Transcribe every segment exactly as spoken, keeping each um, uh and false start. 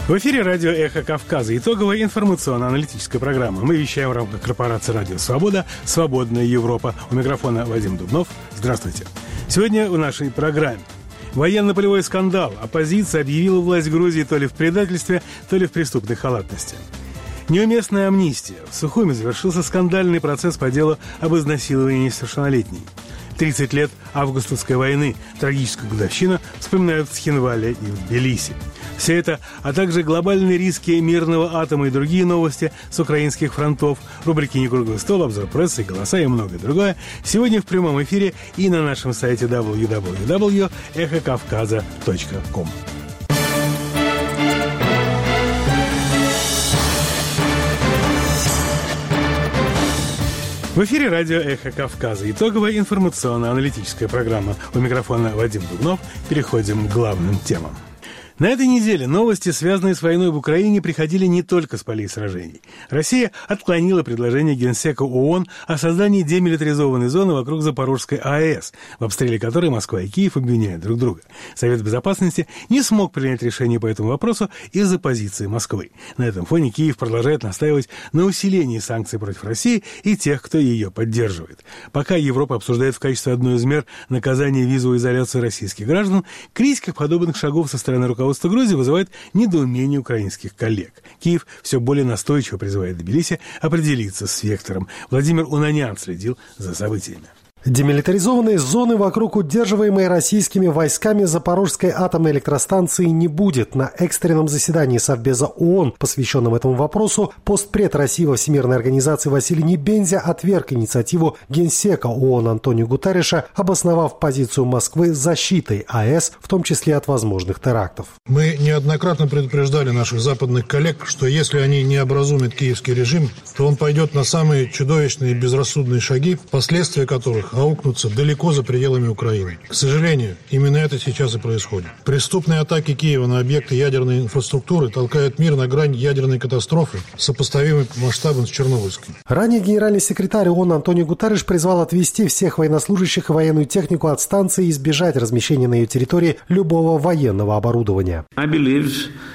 В эфире радио «Эхо Кавказа». Итоговая информационно-аналитическая программа. Мы вещаем в рамках корпорации «Радио Свобода», «Свободная Европа». У микрофона Вадим Дубнов. Здравствуйте. Сегодня в нашей программе военно-полевой скандал. Оппозиция объявила власть Грузии то ли в предательстве, то ли в преступной халатности. Неуместная амнистия. В Сухуми завершился скандальный процесс по делу об изнасиловании несовершеннолетней. тридцать лет августовской войны, трагическую годовщину вспоминают в Цхинвале и в Тбилиси. Все это, а также глобальные риски мирного атома и другие новости с украинских фронтов, рубрики «Не круглый стол», обзор прессы, голоса и многое другое сегодня в прямом эфире и на нашем сайте дабл ю дабл ю дабл ю точка эхо кавказа точка ком. В эфире радио «Эхо Кавказа». Итоговая информационно-аналитическая программа. У микрофона Вадим Дубнов. Переходим к главным темам. На этой неделе новости, связанные с войной в Украине, приходили не только с полей сражений. Россия отклонила предложение Генсека ООН о создании демилитаризованной зоны вокруг Запорожской АЭС, в обстреле которой Москва и Киев обвиняют друг друга. Совет Безопасности не смог принять решение по этому вопросу из-за позиции Москвы. На этом фоне Киев продолжает настаивать на усилении санкций против России и тех, кто ее поддерживает. Пока Европа обсуждает в качестве одной из мер наказания визовой изоляции российских граждан, критика подобных шагов со стороны руководства Руководство Грузии вызывает недоумение украинских коллег. Киев все более настойчиво призывает Тбилиси определиться с вектором. Владимир Унанян следил за событиями. Демилитаризованной зоны вокруг удерживаемой российскими войсками Запорожской атомной электростанции не будет. На экстренном заседании Совбеза ООН, посвященном этому вопросу, постпред России во Всемирной организации Василий Небензя отверг инициативу генсека ООН Антонио Гутерреша, обосновав позицию Москвы защитой АЭС, в том числе от возможных терактов. Мы неоднократно предупреждали наших западных коллег, что если они не образумят киевский режим, то он пойдет на самые чудовищные и безрассудные шаги, последствия которых аукнутся далеко за пределами Украины. К сожалению, именно это сейчас и происходит. Преступные атаки Киева на объекты ядерной инфраструктуры толкают мир на грань ядерной катастрофы, сопоставимой по масштабам с Чернобыльской. Ранее генеральный секретарь ООН Антонио Гутерреш призвал отвести всех военнослужащих и военную технику от станции и избежать размещения на ее территории любого военного оборудования. I believe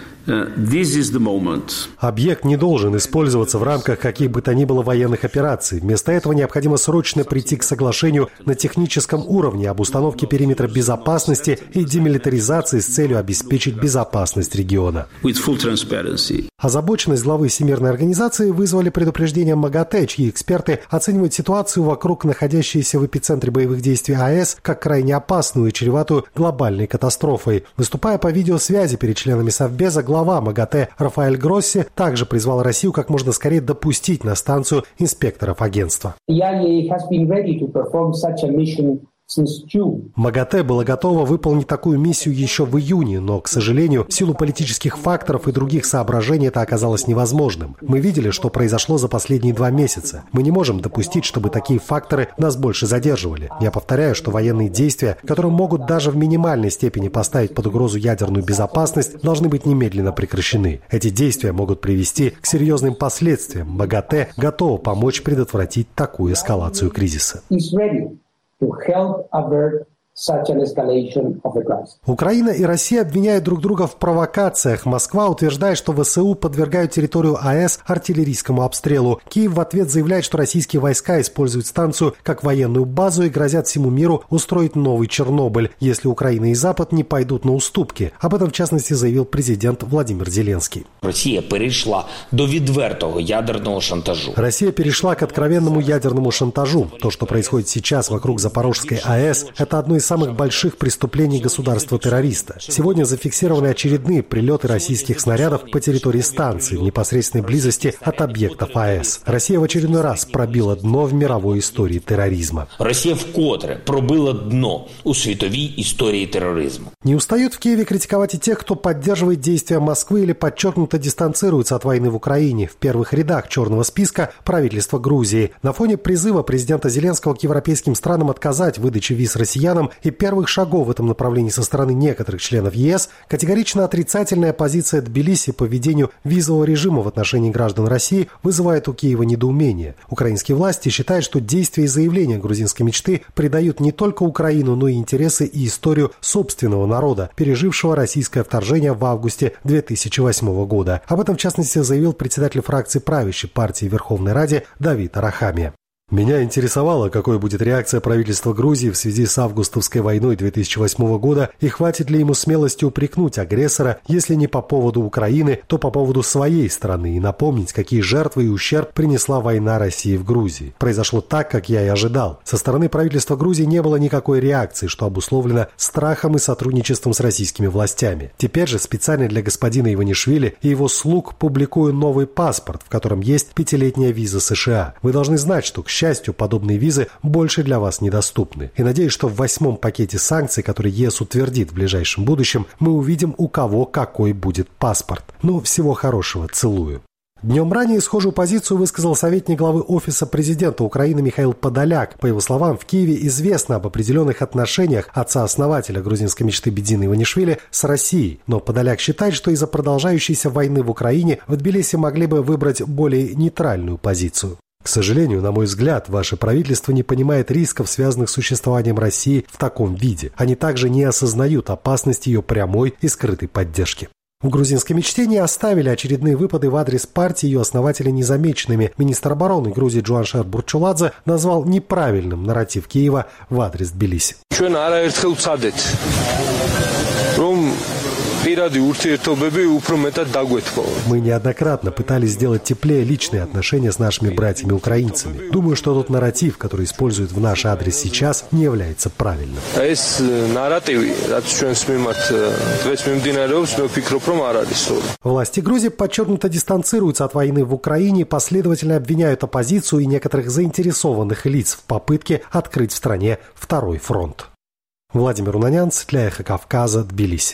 This is the moment. Объект не должен использоваться в рамках каких бы то ни было военных операций. Вместо этого необходимо срочно прийти к соглашению на техническом уровне об установке периметра безопасности и демилитаризации с целью обеспечить безопасность региона. With full transparency. Озабоченность главы Всемирной организации вызвали предупреждение МАГАТЭ, чьи эксперты оценивают ситуацию вокруг находящейся в эпицентре боевых действий АЭС как крайне опасную и чреватую глобальной катастрофой. Выступая по видеосвязи перед членами Совбеза, глава МАГАТЭ Рафаэль Гросси также призвал Россию как можно скорее допустить на станцию инспекторов агентства. МАГАТЭ было готово выполнить такую миссию еще в июне, но, к сожалению, в силу политических факторов и других соображений это оказалось невозможным. Мы видели, что произошло за последние два месяца. Мы не можем допустить, чтобы такие факторы нас больше задерживали. Я повторяю, что военные действия, которые могут даже в минимальной степени поставить под угрозу ядерную безопасность, должны быть немедленно прекращены. Эти действия могут привести к серьезным последствиям. МАГАТЭ готово помочь предотвратить такую эскалацию кризиса. To help avert such an escalation of the crisis. Украина и Россия обвиняют друг друга в провокациях. Москва утверждает, что ВСУ подвергают территорию АЭС артиллерийскому обстрелу. Киев в ответ заявляет, что российские войска используют станцию как военную базу и грозят всему миру устроить новый Чернобыль, если Украина и Запад не пойдут на уступки. Об этом, в частности, заявил президент Владимир Зеленский. Россия перешла до відвертого ядерного шантажу. Россия перешла к откровенному ядерному шантажу. То, что происходит сейчас вокруг Запорожской АЭС, это одно из самых больших преступлений государства-террориста. Сегодня зафиксированы очередные прилеты российских снарядов по территории станции в непосредственной близости от объектов АЭС. Россия в очередной раз пробила дно в мировой истории терроризма. Россия вкотре пробила дно у світовій історії терроризма. Не устают в Киеве критиковать и тех, кто поддерживает действия Москвы или подчеркнуто дистанцируется от войны в Украине. В первых рядах черного списка правительства Грузии. На фоне призыва президента Зеленского к европейским странам отказать в выдаче виз россиянам, и первых шагов в этом направлении со стороны некоторых членов ЕС, категорично отрицательная позиция Тбилиси по введению визового режима в отношении граждан России вызывает у Киева недоумение. Украинские власти считают, что действия и заявления грузинской мечты предают не только Украину, но и интересы и историю собственного народа, пережившего российское вторжение в августе две тысячи восьмого года. Об этом, в частности, заявил председатель фракции правящей партии в Верховной Раде Давид Арахамия. Меня интересовало, какой будет реакция правительства Грузии в связи с августовской войной две тысячи восьмого года и хватит ли ему смелости упрекнуть агрессора, если не по поводу Украины, то по поводу своей страны, и напомнить, какие жертвы и ущерб принесла война России в Грузии. Произошло так, как я и ожидал. Со стороны правительства Грузии не было никакой реакции, что обусловлено страхом и сотрудничеством с российскими властями. Теперь же специально для господина Иванишвили и его слуг публикую новый паспорт, в котором есть пятилетняя виза США. Вы должны знать, что, к счастью, К счастью, подобные визы больше для вас недоступны. И надеюсь, что в восьмом пакете санкций, который ЕС утвердит в ближайшем будущем, мы увидим, у кого какой будет паспорт. Ну, всего хорошего. Целую. Днем ранее схожую позицию высказал советник главы Офиса президента Украины Михаил Подоляк. По его словам, в Киеве известно об определенных отношениях отца-основателя грузинской мечты Бедзина Иванишвили с Россией. Но Подоляк считает, что из-за продолжающейся войны в Украине в Тбилиси могли бы выбрать более нейтральную позицию. К сожалению, на мой взгляд, ваше правительство не понимает рисков, связанных с существованием России в таком виде. Они также не осознают опасности ее прямой и скрытой поддержки. В грузинской мечте не оставили очередные выпады в адрес партии ее основателей незамеченными. Министр обороны Грузии Джуаншер Бурчуладзе назвал неправильным нарратив Киева в адрес Тбилиси. Мы неоднократно пытались сделать теплее личные отношения с нашими братьями-украинцами. Думаю, что тот нарратив, который используют в наш адрес сейчас, не является правильным. Власти Грузии подчеркнуто дистанцируются от войны в Украине и последовательно обвиняют оппозицию и некоторых заинтересованных лиц в попытке открыть в стране второй фронт. Владимир Унанянц для Эхо Кавказа, Тбилиси.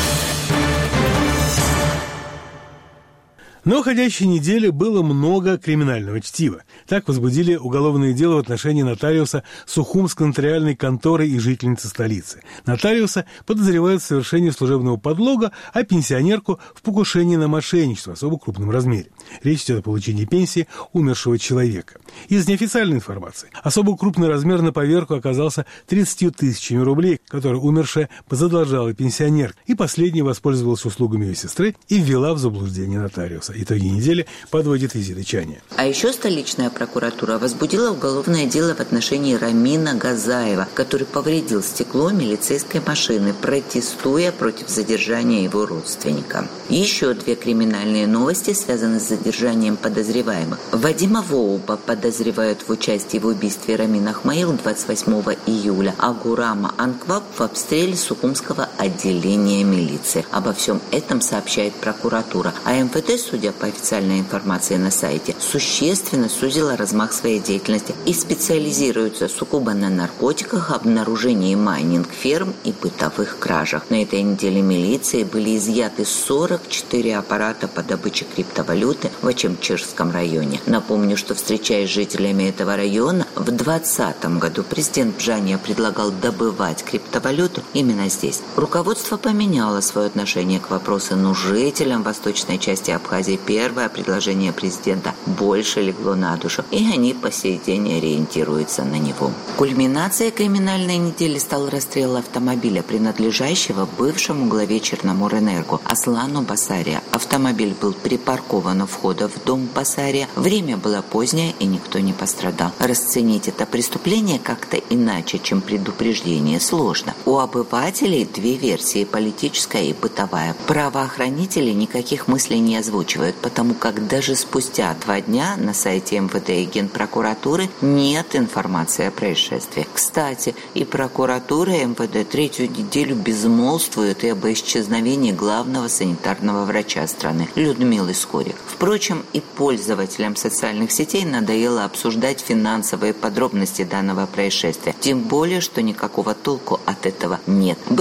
На уходящей неделе было много криминального чтива. Так возбудили уголовное дело в отношении нотариуса Сухумской нотариальной конторы и жительницы столицы. Нотариуса подозревают в совершении служебного подлога, а пенсионерку в покушении на мошенничество в особо крупном размере. Речь идет о получении пенсии умершего человека. Из неофициальной информации особо крупный размер на поверку оказался тридцатью тысячами рублей, которые умершая задолжала пенсионерка, и последняя воспользовалась услугами ее сестры и ввела в заблуждение нотариуса. Итоги недели подводит визит Чания. А еще столичная прокуратура возбудила уголовное дело в отношении Рамина Газаева, который повредил стекло милицейской машины, протестуя против задержания его родственника. Еще две криминальные новости связаны с задержанием подозреваемых. Вадима Воуба подозревают в участии в убийстве Рамина Ахмаил двадцать восьмого июля, а Гурама Анкваб в обстреле Сухумского отделения милиции. Обо всем этом сообщает прокуратура, а МВД, судя по официальной информации на сайте, существенно сузила размах своей деятельности и специализируется сугубо на наркотиках, обнаружении майнинг-ферм и бытовых кражах. На этой неделе милиции были изъяты сорок четыре аппарата по добыче криптовалюты в Ачемчирском районе. Напомню, что, встречаясь с жителями этого района, в двадцатом году президент Бжания предлагал добывать криптовалюту именно здесь. Руководство поменяло свое отношение к вопросу, но жителям восточной части Абхазии первое предложение президента больше легло на душу, и они по сей день ориентируются на него. Кульминацией криминальной недели стал расстрел автомобиля, принадлежащего бывшему главе Черноморэнерго Аслану Басария. Автомобиль был припаркован у входа в дом Басария. Время было позднее, и никто не пострадал. Расценить это преступление как-то иначе, чем предупреждение, сложно. У обывателей две версии – политическая и бытовая. Правоохранители никаких мыслей не озвучивают, потому как даже спустя два дня на сайте МВД и Генпрокуратуры нет информации о происшествии. Кстати, и прокуратура, и МВД третью неделю безмолвствуют и об исчезновении главного санитарного врача страны Людмилы Скорик. Впрочем, и пользователям социальных сетей надоело обсуждать финансовые подробности данного происшествия. Тем более, что никакого толку от этого нет. Бывший директор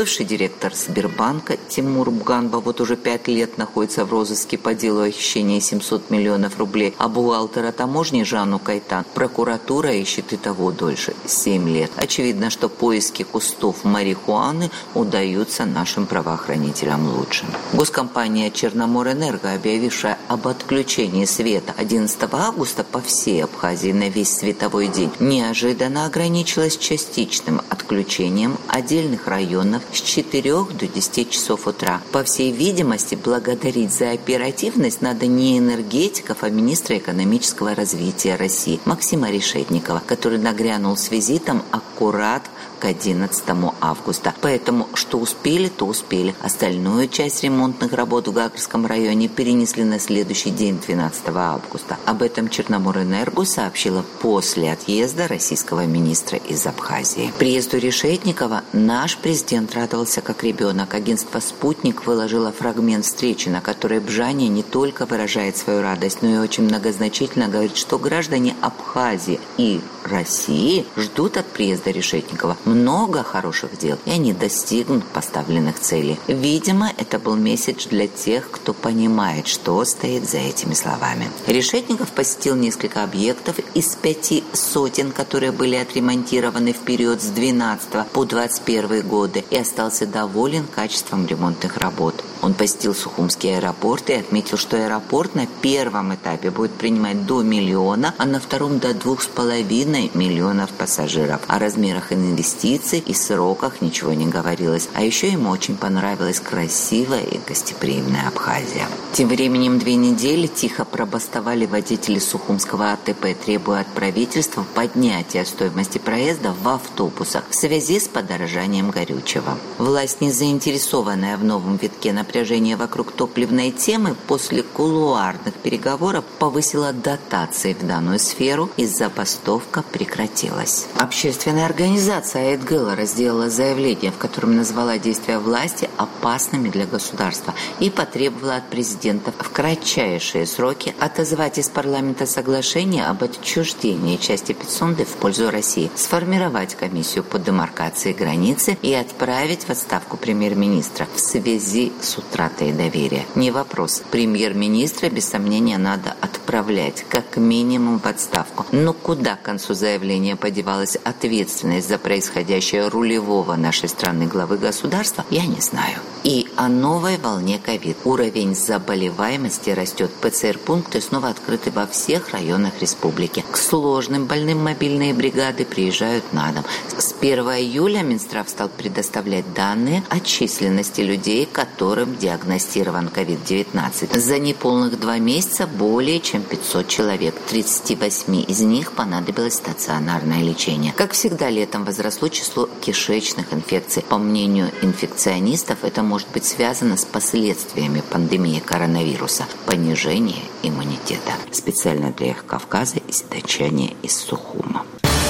директор Сбербанка Тимур Буганба вот уже пять лет находится в розыске по делу о хищении семьсот миллионов рублей, а бухгалтера таможни Жанну Кайтан прокуратура ищет и того дольше – семь лет. Очевидно, что поиски кустов марихуаны удаются нашим правоохранителям лучше. Госкомпания «Черноморэнерго», объявившая об отключении света одиннадцатого августа по всей Абхазии на весь световой день, неожиданно ограничилась частичным отключением отдельных районов с четырёх до десяти часов утра. По всей видимости, благодарить за оперативность надо не энергетиков, а министра экономического развития России Максима Решетникова, который нагрянул с визитом аккурат к одиннадцатому августа. Поэтому, что успели, то успели. Остальную часть ремонтных работ в Гагарском районе перенесли на следующий день, двенадцатого августа. Об этом Черноморэнерго сообщила после отъезда российского министра из Абхазии. Приезду Решетникова наш президент радовался как ребенок. Агентство «Спутник» выложило фрагмент встречи, на которой Бжаня не только выражает свою радость, но и очень многозначительно говорит, что граждане Абхазии и России ждут от приезда Решетникова много хороших дел, и они достигнут поставленных целей. Видимо, это был месседж для тех, кто понимает, что стоит за этими словами. Решетников посетил несколько объектов из пяти сотен, которые были отремонтированы в период с двенадцатого по двадцать первый годы, и остался доволен качеством ремонтных работ. Он посетил Сухумский аэропорт и отметил, что аэропорт на первом этапе будет принимать до миллиона, а на втором до двух с половиной миллионов пассажиров. О размерах инвестиций и сроках ничего не говорилось. А еще ему очень понравилась красивая и гостеприимная Абхазия. Тем временем две недели тихо пробастовали водители Сухумского АТП, требуя от правительства поднятия стоимости проезда в автобусах в связи с подорожанием горючего. Власть, не заинтересованная в новом витке напряжения вокруг топливной темы, после кулуарных переговоров повысила дотации в данную сферу, и забастовка прекратилась. Общественная организация Айтгыла сделала заявление, в котором назвала действия власти опасными для государства и потребовала от президента в кратчайшие сроки отозвать из парламента соглашение об отчуждении части Пицунды в пользу России, сформировать комиссию по демаркации границы и отправить в отставку премьер-министра в связи с утратой доверия. Не вопрос. Премьер-министра, без сомнения, надо отправлять как минимум в отставку. Но куда к концу заявления подевалась ответственность за происходящее рулевого нашей страны главы государства, я не знаю. И о новой волне ковид. Уровень заболеваемости растет. ПЦР-пункты снова открыты во всех районах республики. К сложным больным мобильные бригады приезжают на дом. С первого июля Минздрав стал предоставлять данные о численности людей, которым диагностирован ковид девятнадцать. За неполных два месяца более чем пятьсот человек. тридцать восемь из них понадобилось стационарное лечение. Как всегда, летом возросло число кишечных инфекций. По мнению инфекционистов, это может быть связано с последствиями пандемии коронавируса. Понижение иммунитета. Специально для Эхо Кавказа из датчане из Сухума.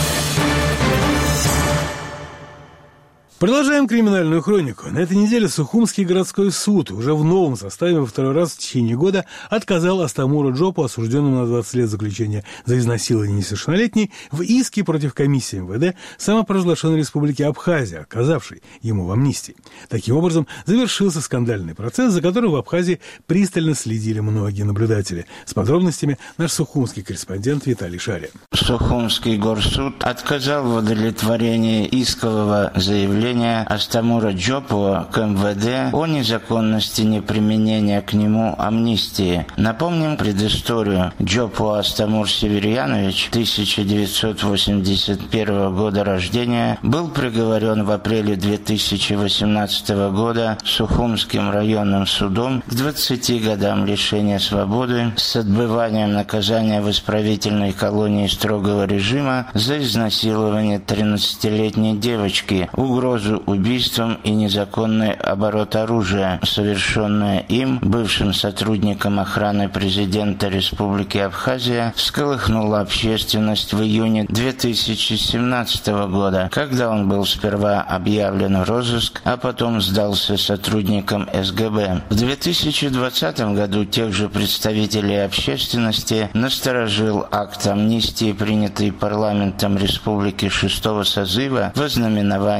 Продолжаем криминальную хронику. На этой неделе Сухумский городской суд уже в новом составе во второй раз в течение года отказал Астамуру Джопу, осужденному на двадцать лет заключения за изнасилование несовершеннолетней, в иске против комиссии эм вэ дэ самопровозглашенной республики Абхазия, отказавшей ему в амнистии. Таким образом, завершился скандальный процесс, за которым в Абхазии пристально следили многие наблюдатели. С подробностями наш сухумский корреспондент Виталий Шарин. Сухумский горсуд отказал в удовлетворении искового заявления Астамура Джопу к эм вэ дэ о незаконности неприменения к нему амнистии. Напомним предысторию. Джопу Астамур Северьянович, тысяча девятьсот восемьдесят первого года рождения, был приговорен в апреле две тысячи восемнадцатого года Сухумским районным судом к двадцати годам лишения свободы с отбыванием наказания в исправительной колонии строгого режима за изнасилование тринадцатилетней девочки, угрозу убийством и незаконный оборот оружия, совершенное им, бывшим сотрудником охраны президента Республики Абхазия, всколыхнуло общественность в июне две тысячи семнадцатого года, когда он был сперва объявлен в розыск, а потом сдался сотрудникам эс гэ бэ. В две тысячи двадцатом году тех же представителей общественности насторожил акт амнистии, принятый парламентом Республики шестого созыва во знаменование двадцать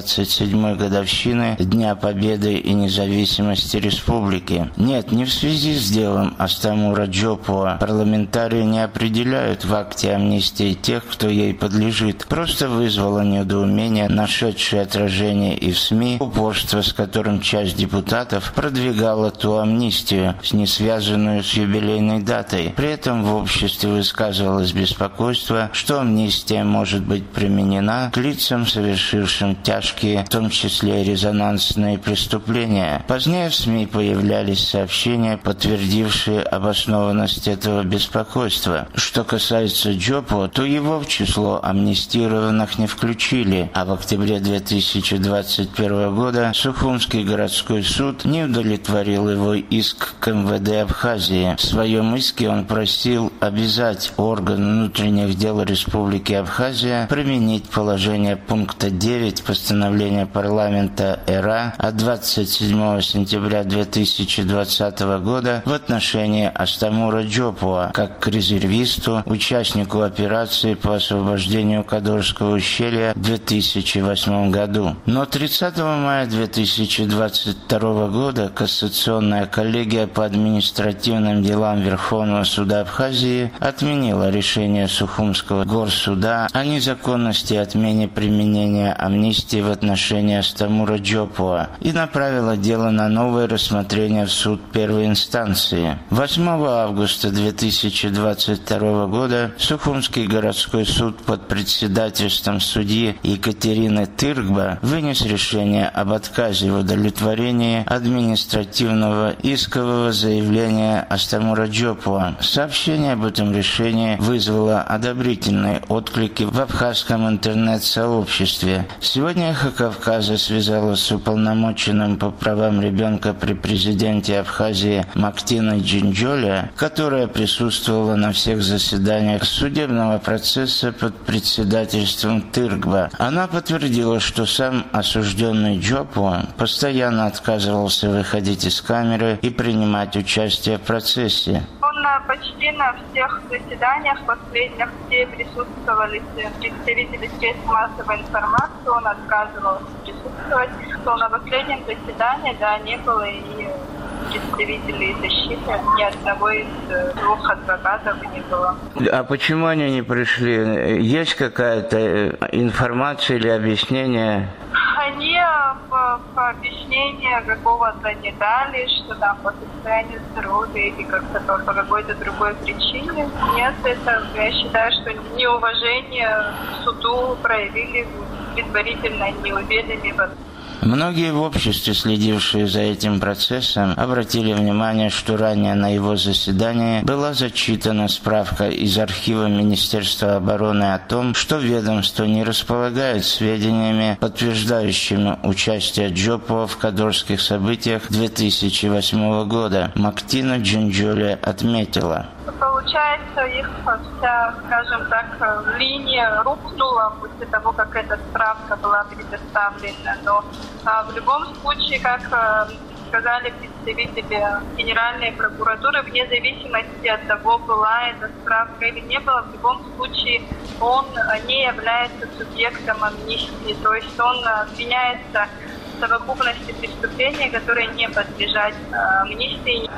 двадцать седьмой годовщины Дня Победы и независимости республики. Нет, не в связи с делом Астамура Джопуа парламентарии не определяют в акте амнистии тех, кто ей подлежит. Просто вызвало недоумение, нашедшее отражение и в СМИ, упорство, с которым часть депутатов продвигала ту амнистию, не связанную с юбилейной датой. При этом в обществе высказывалось беспокойство, что амнистия может быть применена к лицам, совершившим тяжкие, в том числе резонансные преступления. Позднее в СМИ появлялись сообщения, подтвердившие обоснованность этого беспокойства. Что касается Джопуа, то его в число амнистированных не включили, а в октябре две тысячи двадцать первого года Сухумский городской суд не удовлетворил его иск к эм вэ дэ Абхазии. В своем иске он просил обязать орган внутренних дел Республики Абхазия применить положение пункта девять постановления парламента эр а от двадцать седьмого сентября две тысячи двадцатого года в отношении Астамура Джопуа как к резервисту, участнику операции по освобождению Кадорского ущелья в две тысячи восьмом году. Но тридцатого мая две тысячи двадцать второго года Кассационная коллегия по административным делам Верховного суда Абхазии отменила решение Сухумского горсуда о незаконности и отмене применения амнистии в отношении Астамура Джопуа и направила дело на новое рассмотрение в суд первой инстанции. восьмого августа две тысячи двадцать второго года Сухумский городской суд под председательством судьи Екатерины Тыргба вынес решение об отказе в удовлетворении административного искового заявления Астамура Джопуа. Сообщение об этом решении вызвало одобрительные отклики в абхазском интернет-сообществе. Сегодня «Эхо Кавказа» связалась с уполномоченным по правам ребенка при президенте Абхазии Мактиной Джинджоле, которая присутствовала на всех заседаниях судебного процесса под председательством Тыргба. Она подтвердила, что сам осужденный Джопуа постоянно отказывался выходить из камеры и принимать участие в процессе. Почти на всех заседаниях последних, где присутствовали представители средств массовой информации, он отказывался присутствовать. То на последнем заседании, да, не было и представителей защиты, ни одного из двух адвокатов не было. А почему они не пришли? Есть какая-то информация или объяснение? Они по, по объяснению какого-то не дали, что там по состоянию здоровья или как-то по, по какой-то другой причине. Нет, это, я считаю, что неуважение к суду проявили предварительно, не уведомив. Многие в обществе, следившие за этим процессом, обратили внимание, что ранее на его заседании была зачитана справка из архива Министерства обороны о том, что ведомство не располагает сведениями, подтверждающими участие Джопуа в кадорских событиях две тысячи восьмого года. Мактина Джинджоле отметила. Получается, их вся, скажем так, линия рухнула после того, как эта справка была предоставлена. Но а, в любом случае, как а, сказали представители Генеральной прокуратуры, вне зависимости от того, была эта справка или не была, в любом случае он не является субъектом амнистии. То есть он обвиняется в совокупности преступлений, которые не подлежат амнистии.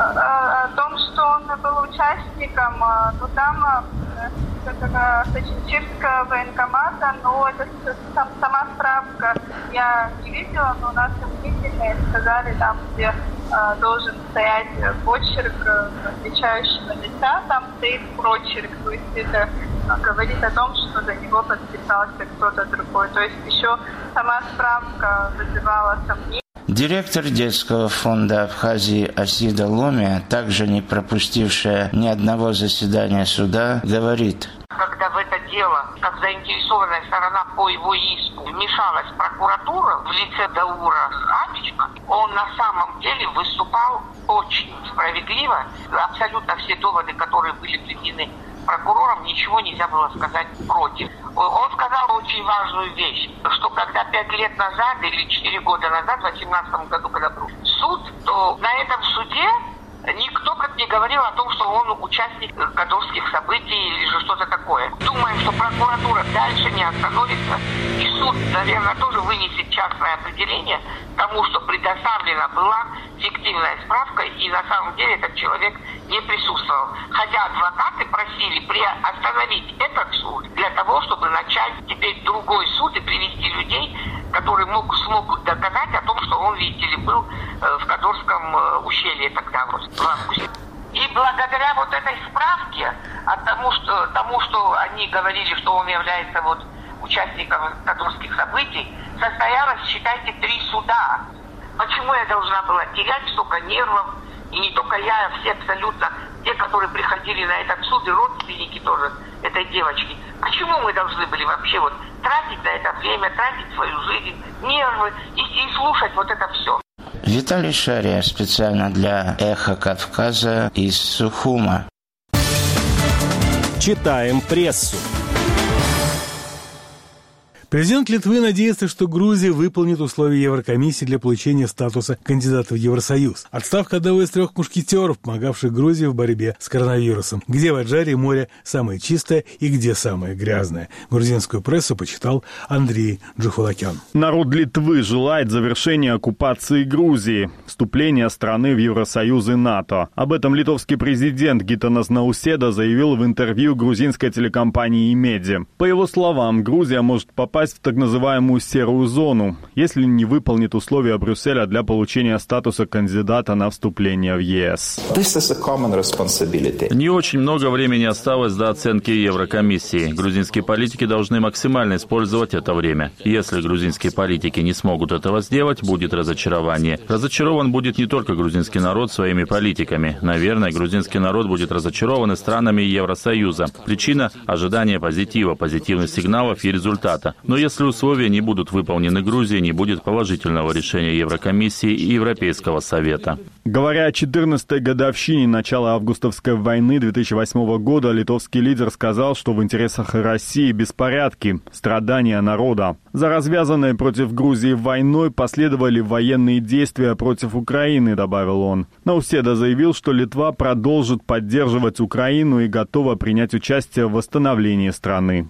О, о том, что он был участником, ну там Сочинчирского военкомата, но это сама справка я не видела, но у нас сомнительные сказали, там, где э, должен стоять почерк отвечающего лица, там стоит прочерк, то есть это э, говорит о том, что за него подписался кто-то другой. То есть еще сама справка вызывала сомнения. Директор детского фонда Абхазии Асида Ломия, также не пропустившая ни одного заседания суда, говорит: когда в это дело, как заинтересованная сторона по его иску, вмешалась прокуратура в лице Даура Абичка, он на самом деле выступал очень справедливо. Абсолютно все доводы, которые были приведены прокурором, ничего нельзя было сказать против. Он сказал очень важную вещь, что когда пять лет назад или четыре года назад, в две тысячи восемнадцатом году, когда был суд, то на этом суде Никто как не говорил о том, что он участник кадровских событий или же что-то такое. Думаем, что прокуратура дальше не остановится, и суд, наверное, тоже вынесет частное определение тому, что предоставлена была фиктивная справка, и на самом деле этот человек не присутствовал. Хотя адвокаты просили приостановить этот суд для того, чтобы начать теперь другой суд и привести людей, которые могут, смогут доказать о том, что он, видите ли, был в Кадорском ущелье тогда, вот, в августе. И благодаря вот этой справке, от тому, что, тому, что они говорили, что он является вот участником Кадорских событий, состоялось, считайте, три суда. Почему я должна была терять столько нервов? И не только я, а все абсолютно, те, которые приходили на этот суд, и родственники тоже этой девочки. Почему мы должны были вообще вот тратить на это время, тратить свою жизнь, нервы и, и слушать вот это все? Виталий Шария специально для «Эхо Кавказа» из Сухума. Читаем прессу. Президент Литвы надеется, что Грузия выполнит условия Еврокомиссии для получения статуса кандидата в Евросоюз. Отставка одного из трех мушкетеров, помогавших Грузии в борьбе с коронавирусом. Где в Аджаре море самое чистое и где самое грязное. Грузинскую прессу почитал Андрей Джухулакян. Народ Литвы желает завершения оккупации Грузии, вступления страны в Евросоюз и НАТО. Об этом литовский президент Гитанас Науседа заявил в интервью грузинской телекомпании «Имеди». По его словам, Грузия может попасть в так называемую серую зону, если не выполнит условия Брюсселя для получения статуса кандидата на вступление в ЕС. Не очень много времени осталось до оценки Еврокомиссии. Грузинские политики должны максимально использовать это время. Если грузинские политики не смогут этого сделать, будет разочарование. Разочарован будет не только грузинский народ своими политиками. Наверное, грузинский народ будет разочарован и странами Евросоюза. Причина – ожидание позитива, позитивных сигналов и результата. Но если условия не будут выполнены Грузией, не будет положительного решения Еврокомиссии и Европейского совета. Говоря о четырнадцатой годовщине начала августовской войны две тысячи восьмого года, литовский лидер сказал, что в интересах России беспорядки, страдания народа. За развязанной против Грузии войной последовали военные действия против Украины, добавил он. Науседа заявил, что Литва продолжит поддерживать Украину и готова принять участие в восстановлении страны.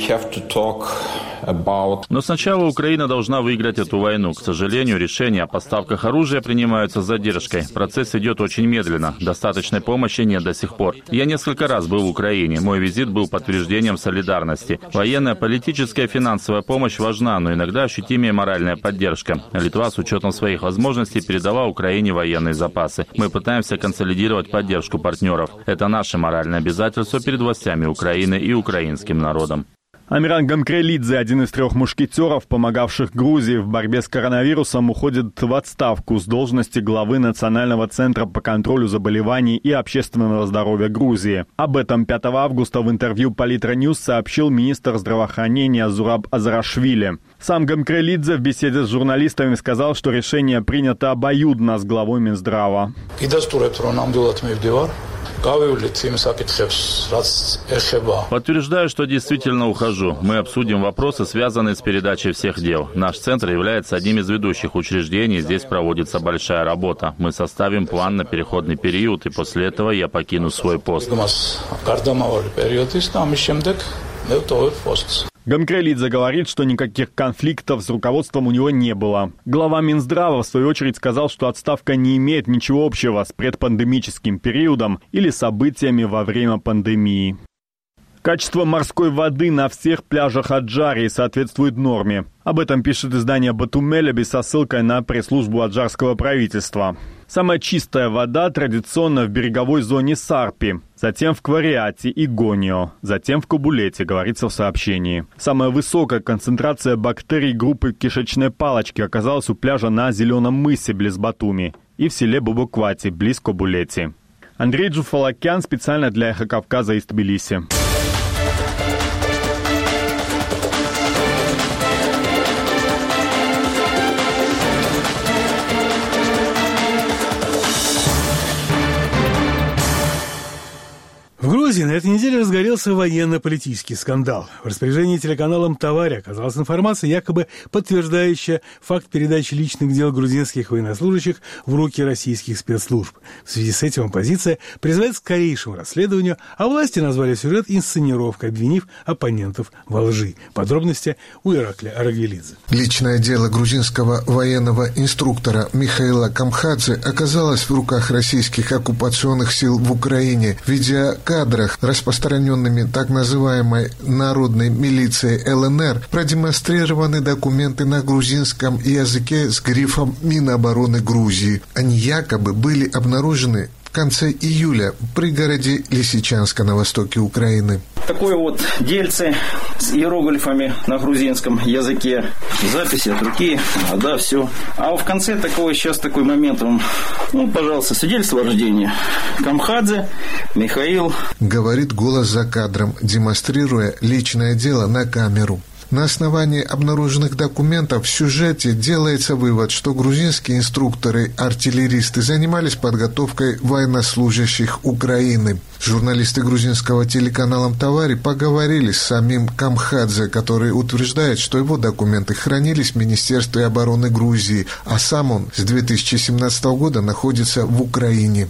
Но сначала Украина должна выиграть эту войну. К сожалению, решения о поставках оружия принимаются с задержкой. Процесс идет очень медленно. Достаточной помощи нет до сих пор. Я несколько раз был в Украине. Мой визит был подтверждением солидарности. Военная, политическая, финансовая помощь важна, но иногда ощутимее моральная поддержка. Литва с учетом своих возможностей передала Украине военные запасы. Мы пытаемся консолидировать поддержку партнеров. Это наше моральное обязательство перед властями Украины и украинским народом. Амиран Гамкрелидзе, один из трех мушкетеров, помогавших Грузии в борьбе с коронавирусом, уходит в отставку с должности главы Национального центра по контролю заболеваний и общественного здоровья Грузии. Об этом пятого августа в интервью Политра Ньюс сообщил министр здравоохранения Зураб Азарашвили. Сам Гамкрелидзе в беседе с журналистами сказал, что решение принято обоюдно с главой Минздрава. Подтверждаю, что действительно ухожу. Мы обсудим вопросы, связанные с передачей всех дел. Наш центр является одним из ведущих учреждений. Здесь проводится большая работа. Мы составим план на переходный период, и после этого я покину свой пост. Гамкрелидзе говорит, что никаких конфликтов с руководством у него не было. Глава Минздрава, в свою очередь, сказал, что отставка не имеет ничего общего с предпандемическим периодом или событиями во время пандемии. Качество морской воды на всех пляжах Аджарии соответствует норме. Об этом пишет издание Батумелеби со ссылкой на пресс-службу аджарского правительства. Самая чистая вода традиционно в береговой зоне Сарпи, затем в Квариате и Гонио, затем в Кабулете, говорится в сообщении. Самая высокая концентрация бактерий группы кишечной палочки оказалась у пляжа на Зеленом мысе близ Батуми и в селе Бубуквати близ Кабулети. Андрей Джухулакян специально для «Эхо Кавказа» из Тбилиси. В Грузии Грузии на этой неделе разгорелся военно-политический скандал. В распоряжении телеканалом «Таварь» оказалась информация, якобы подтверждающая факт передачи личных дел грузинских военнослужащих в руки российских спецслужб. В связи с этим оппозиция призывает к скорейшему расследованию, а власти назвали сюжет инсценировкой, обвинив оппонентов во лжи. Подробности у Иракля Арагвелидзе. Личное дело грузинского военного инструктора Михаила Камхадзе оказалось в руках российских оккупационных сил в Украине. В видеокадрах, распространенными так называемой народной милицией эл эн эр, продемонстрированы документы на грузинском языке с грифом Минобороны Грузии. Они якобы были обнаружены в конце июля в пригороде Лисичанска на востоке Украины. Такое вот дельце с иероглифами на грузинском языке, записи от руки, а да, все. А в конце такого сейчас такой момент, ну, пожалуйста, свидетельство о рождении. Камхадзе Михаил. Говорит голос за кадром, демонстрируя личное дело на камеру. На основании обнаруженных документов в сюжете делается вывод, что грузинские инструкторы-артиллеристы занимались подготовкой военнослужащих Украины. Журналисты грузинского телеканала «Таварь» поговорили с самим Камхадзе, который утверждает, что его документы хранились в Министерстве обороны Грузии, а сам он с две тысячи семнадцатого года находится в Украине.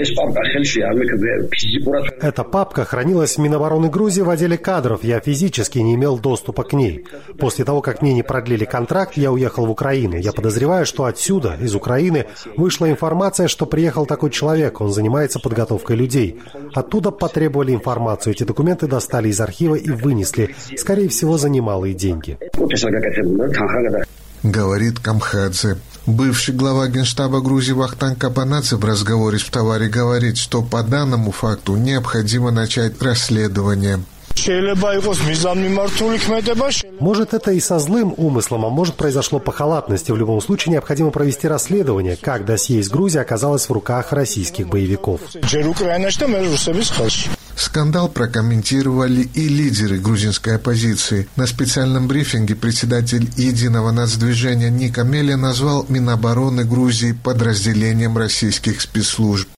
Эта папка хранилась в Минобороны Грузии в отделе кадров. Я физически не имел доступа к ней. После того, как мне не продлили контракт, я уехал в Украину. Я подозреваю, что отсюда, из Украины, вышла информация, что приехал такой человек. Он занимается подготовкой людей. Оттуда потребовали информацию. Эти документы достали из архива и вынесли. Скорее всего, за немалые деньги. Говорит Камхадзе. Бывший глава Генштаба Грузии Вахтанг Капанадзе в разговоре с «Таварь» говорит, что по данному факту необходимо начать расследование. Может, это и со злым умыслом, а может, произошло по халатности. В любом случае, необходимо провести расследование, как досье из Грузии оказалось в руках российских боевиков. Скандал прокомментировали и лидеры грузинской оппозиции. На специальном брифинге председатель Единого нацдвижения Ника Мелия назвал Минобороны Грузии подразделением российских спецслужб.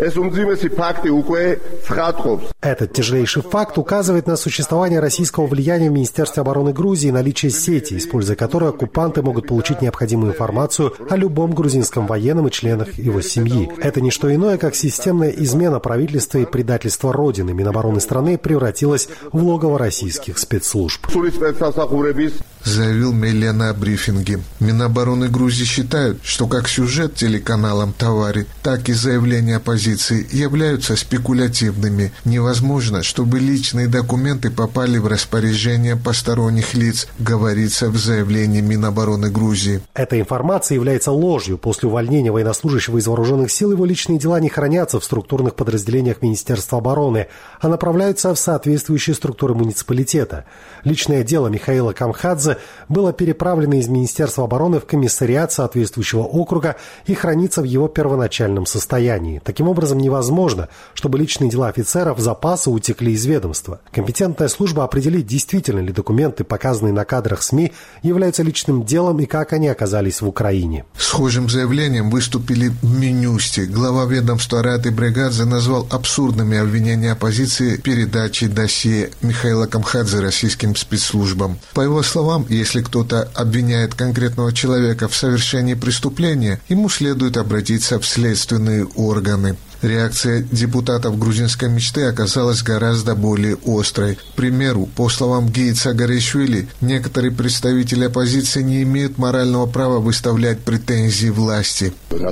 Этот тяжелейший факт указывает на существование российского влияния в Министерстве обороны Грузии и наличие сети, используя которую оккупанты могут получить необходимую информацию о любом грузинском военном и членах его семьи. Это не что иное, как системная измена правительства и предательство Родины. Минобороны страны превратилась в логово российских спецслужб. Заявил Мелия на брифинге. Минобороны Грузии считают, что как сюжет телеканалам «Таварь», так и заявления оппозиции являются спекулятивными. Невозможно, чтобы личные документы попали в распоряжение посторонних лиц, говорится в заявлении Минобороны Грузии. Эта информация является ложью. После увольнения военнослужащего из вооруженных сил его личные дела не хранятся в структурных подразделениях Министерства обороны, а направляются в соответствующие структуры муниципалитета. Личное дело Михаила Камхадзе было переправлено из Министерства обороны в комиссариат соответствующего округа и хранится в его первоначальном состоянии. Таким образом, невозможно, чтобы личные дела офицеров запаса утекли из ведомства. Компетентная служба определит, действительно ли документы, показанные на кадрах СМИ, являются личным делом и как они оказались в Украине. Схожим заявлением выступили в Минюсте. Глава ведомства Раты Бригадзе назвал абсурдными обвинения оппозиции передачи досье Михаила Камхадзе российским спецслужбам. По его словам, если кто-то обвиняет конкретного человека в совершении преступления, ему следует обратиться в следственные органы. Реакция депутатов грузинской мечты оказалась гораздо более острой. К примеру, по словам Гейца Гаришвили, некоторые представители оппозиции не имеют морального права выставлять претензии власти.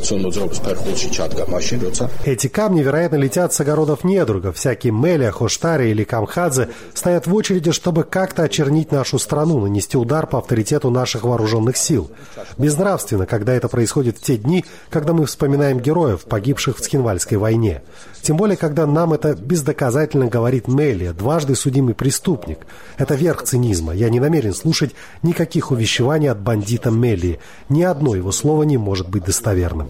Эти камни, вероятно, летят с огородов недругов. Всякие Мелия, Хоштари или Камхадзе стоят в очереди, чтобы как-то очернить нашу страну, нанести удар по авторитету наших вооруженных сил. Безнравственно, когда это происходит в те дни, когда мы вспоминаем героев, погибших в Цхинвальской войне. Тем более, когда нам это бездоказательно говорит Мелия, дважды судимый преступник. Это верх цинизма. Я не намерен слушать никаких увещеваний от бандита Мелии. Ни одно его слово не может быть достоверным.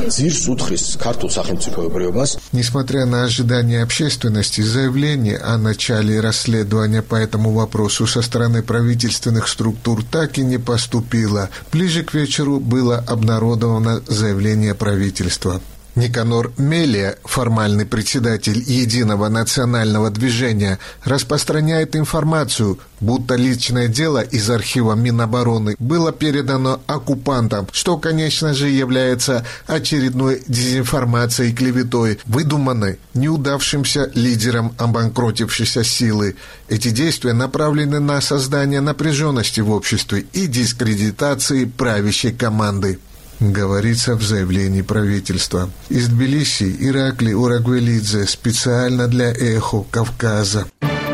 Несмотря на ожидания общественности, заявление о начале расследования по этому вопросу со стороны правительственных структур так и не поступило. Ближе к вечеру было обнародовано заявление правительства. Никанор Мелия, формальный председатель Единого национального движения, распространяет информацию, будто личное дело из архива Минобороны было передано оккупантам, что, конечно же, является очередной дезинформацией и клеветой, выдуманной неудавшимся лидером обанкротившейся силы. Эти действия направлены на создание напряженности в обществе и дискредитации правящей команды. Говорится в заявлении правительства. Из Тбилиси Иракли Урагвелидзе специально для «Эхо Кавказа».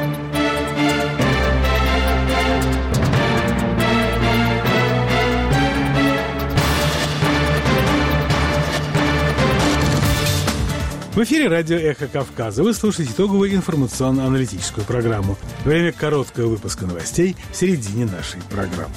В эфире радио «Эхо Кавказа». Вы слушаете итоговую информационно-аналитическую программу. Время короткого выпуска новостей в середине нашей программы.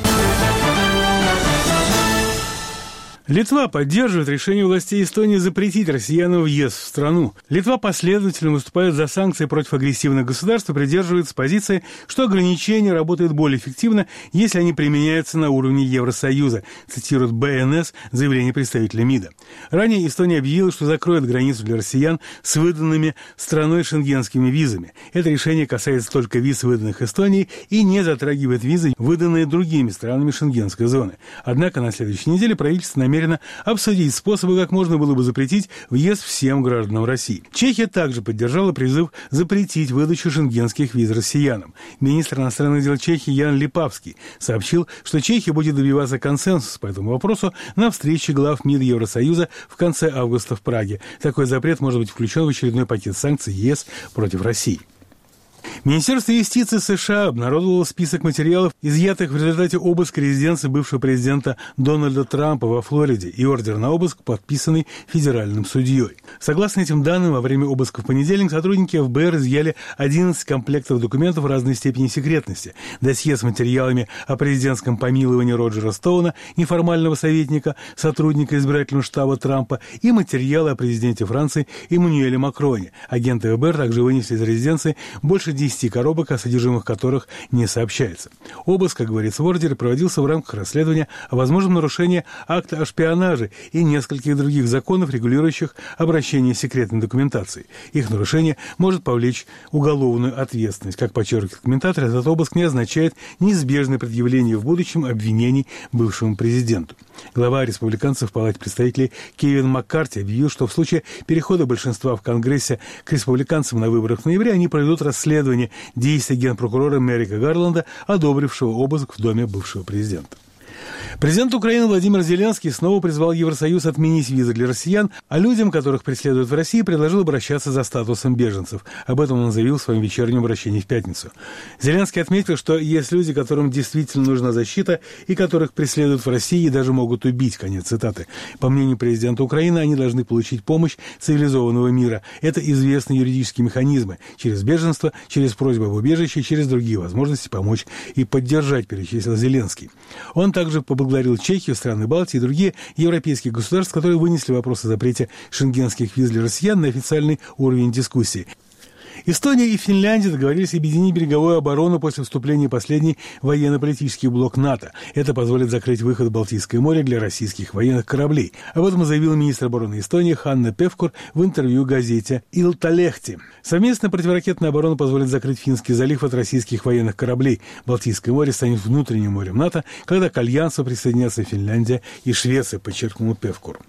Литва поддерживает решение властей Эстонии запретить россиянам въезд в страну. Литва последовательно выступает за санкции против агрессивных государств и придерживается позиции, что ограничения работают более эффективно, если они применяются на уровне Евросоюза, цитирует бэ эн эс заявление представителя МИДа. Ранее Эстония объявила, что закроет границу для россиян с выданными страной шенгенскими визами. Это решение касается только виз, выданных Эстонией, и не затрагивает визы, выданные другими странами шенгенской зоны. Однако на следующей неделе правительство намерено обсудить способы, как можно было бы запретить въезд всем гражданам России. Чехия также поддержала призыв запретить выдачу шенгенских виз россиянам. Министр иностранных дел Чехии Ян Липавский сообщил, что Чехия будет добиваться консенсуса по этому вопросу на встрече глав МИД Евросоюза в конце августа в Праге. Такой запрет может быть включен в очередной пакет санкций ЕС против России. Министерство юстиции США обнародовало список материалов, изъятых в результате обыска резиденции бывшего президента Дональда Трампа во Флориде, и ордер на обыск, подписанный федеральным судьей. Согласно этим данным, во время обыска в понедельник сотрудники эф бэ эр изъяли одиннадцать комплектов документов разной степени секретности, досье с материалами о президентском помиловании Роджера Стоуна, неформального советника, сотрудника избирательного штаба Трампа, и материалы о президенте Франции Эммануэле Макроне. Агенты эф бэ эр также вынесли из резиденции больше десяти коробок, о содержимых которых не сообщается. Обыск, как говорится в ордере, проводился в рамках расследования о возможном нарушении акта о шпионаже и нескольких других законов, регулирующих обращение с секретной документацией. Их нарушение может повлечь уголовную ответственность. Как подчеркивает комментатор, этот обыск не означает неизбежное предъявление в будущем обвинений бывшему президенту. Глава республиканцев в Палате представителей Кевин Маккарти объявил, что в случае перехода большинства в Конгрессе к республиканцам на выборах в ноябре они проведут расследование действий генпрокурора Мерика Гарланда, одобрившего обыск в доме бывшего президента. Президент Украины Владимир Зеленский снова призвал Евросоюз отменить визы для россиян, а людям, которых преследуют в России, предложил обращаться за статусом беженцев. Об этом он заявил в своем вечернем обращении в пятницу. Зеленский отметил, что есть люди, которым действительно нужна защита и которых преследуют в России и даже могут убить. Конец цитаты. По мнению президента Украины, они должны получить помощь цивилизованного мира. Это известные юридические механизмы. Через беженство, через просьбу об убежище, через другие возможности помочь и поддержать, перечислил Зеленский. Он также поблагодарил Чехию, страны Балтии и другие европейские государства, которые вынесли вопрос о запрете шенгенских виз для россиян на официальный уровень дискуссии. Эстония и Финляндия договорились объединить береговую оборону после вступления последней в военно-политический блок НАТО. Это позволит закрыть выход в Балтийское море для российских военных кораблей. Об этом заявил министр обороны Эстонии Ханна Певкур в интервью газете «Илталехти». Совместная противоракетная оборона позволит закрыть Финский залив от российских военных кораблей. Балтийское море станет внутренним морем НАТО, когда к альянсу присоединятся Финляндия и Швеция, подчеркнул Певкур.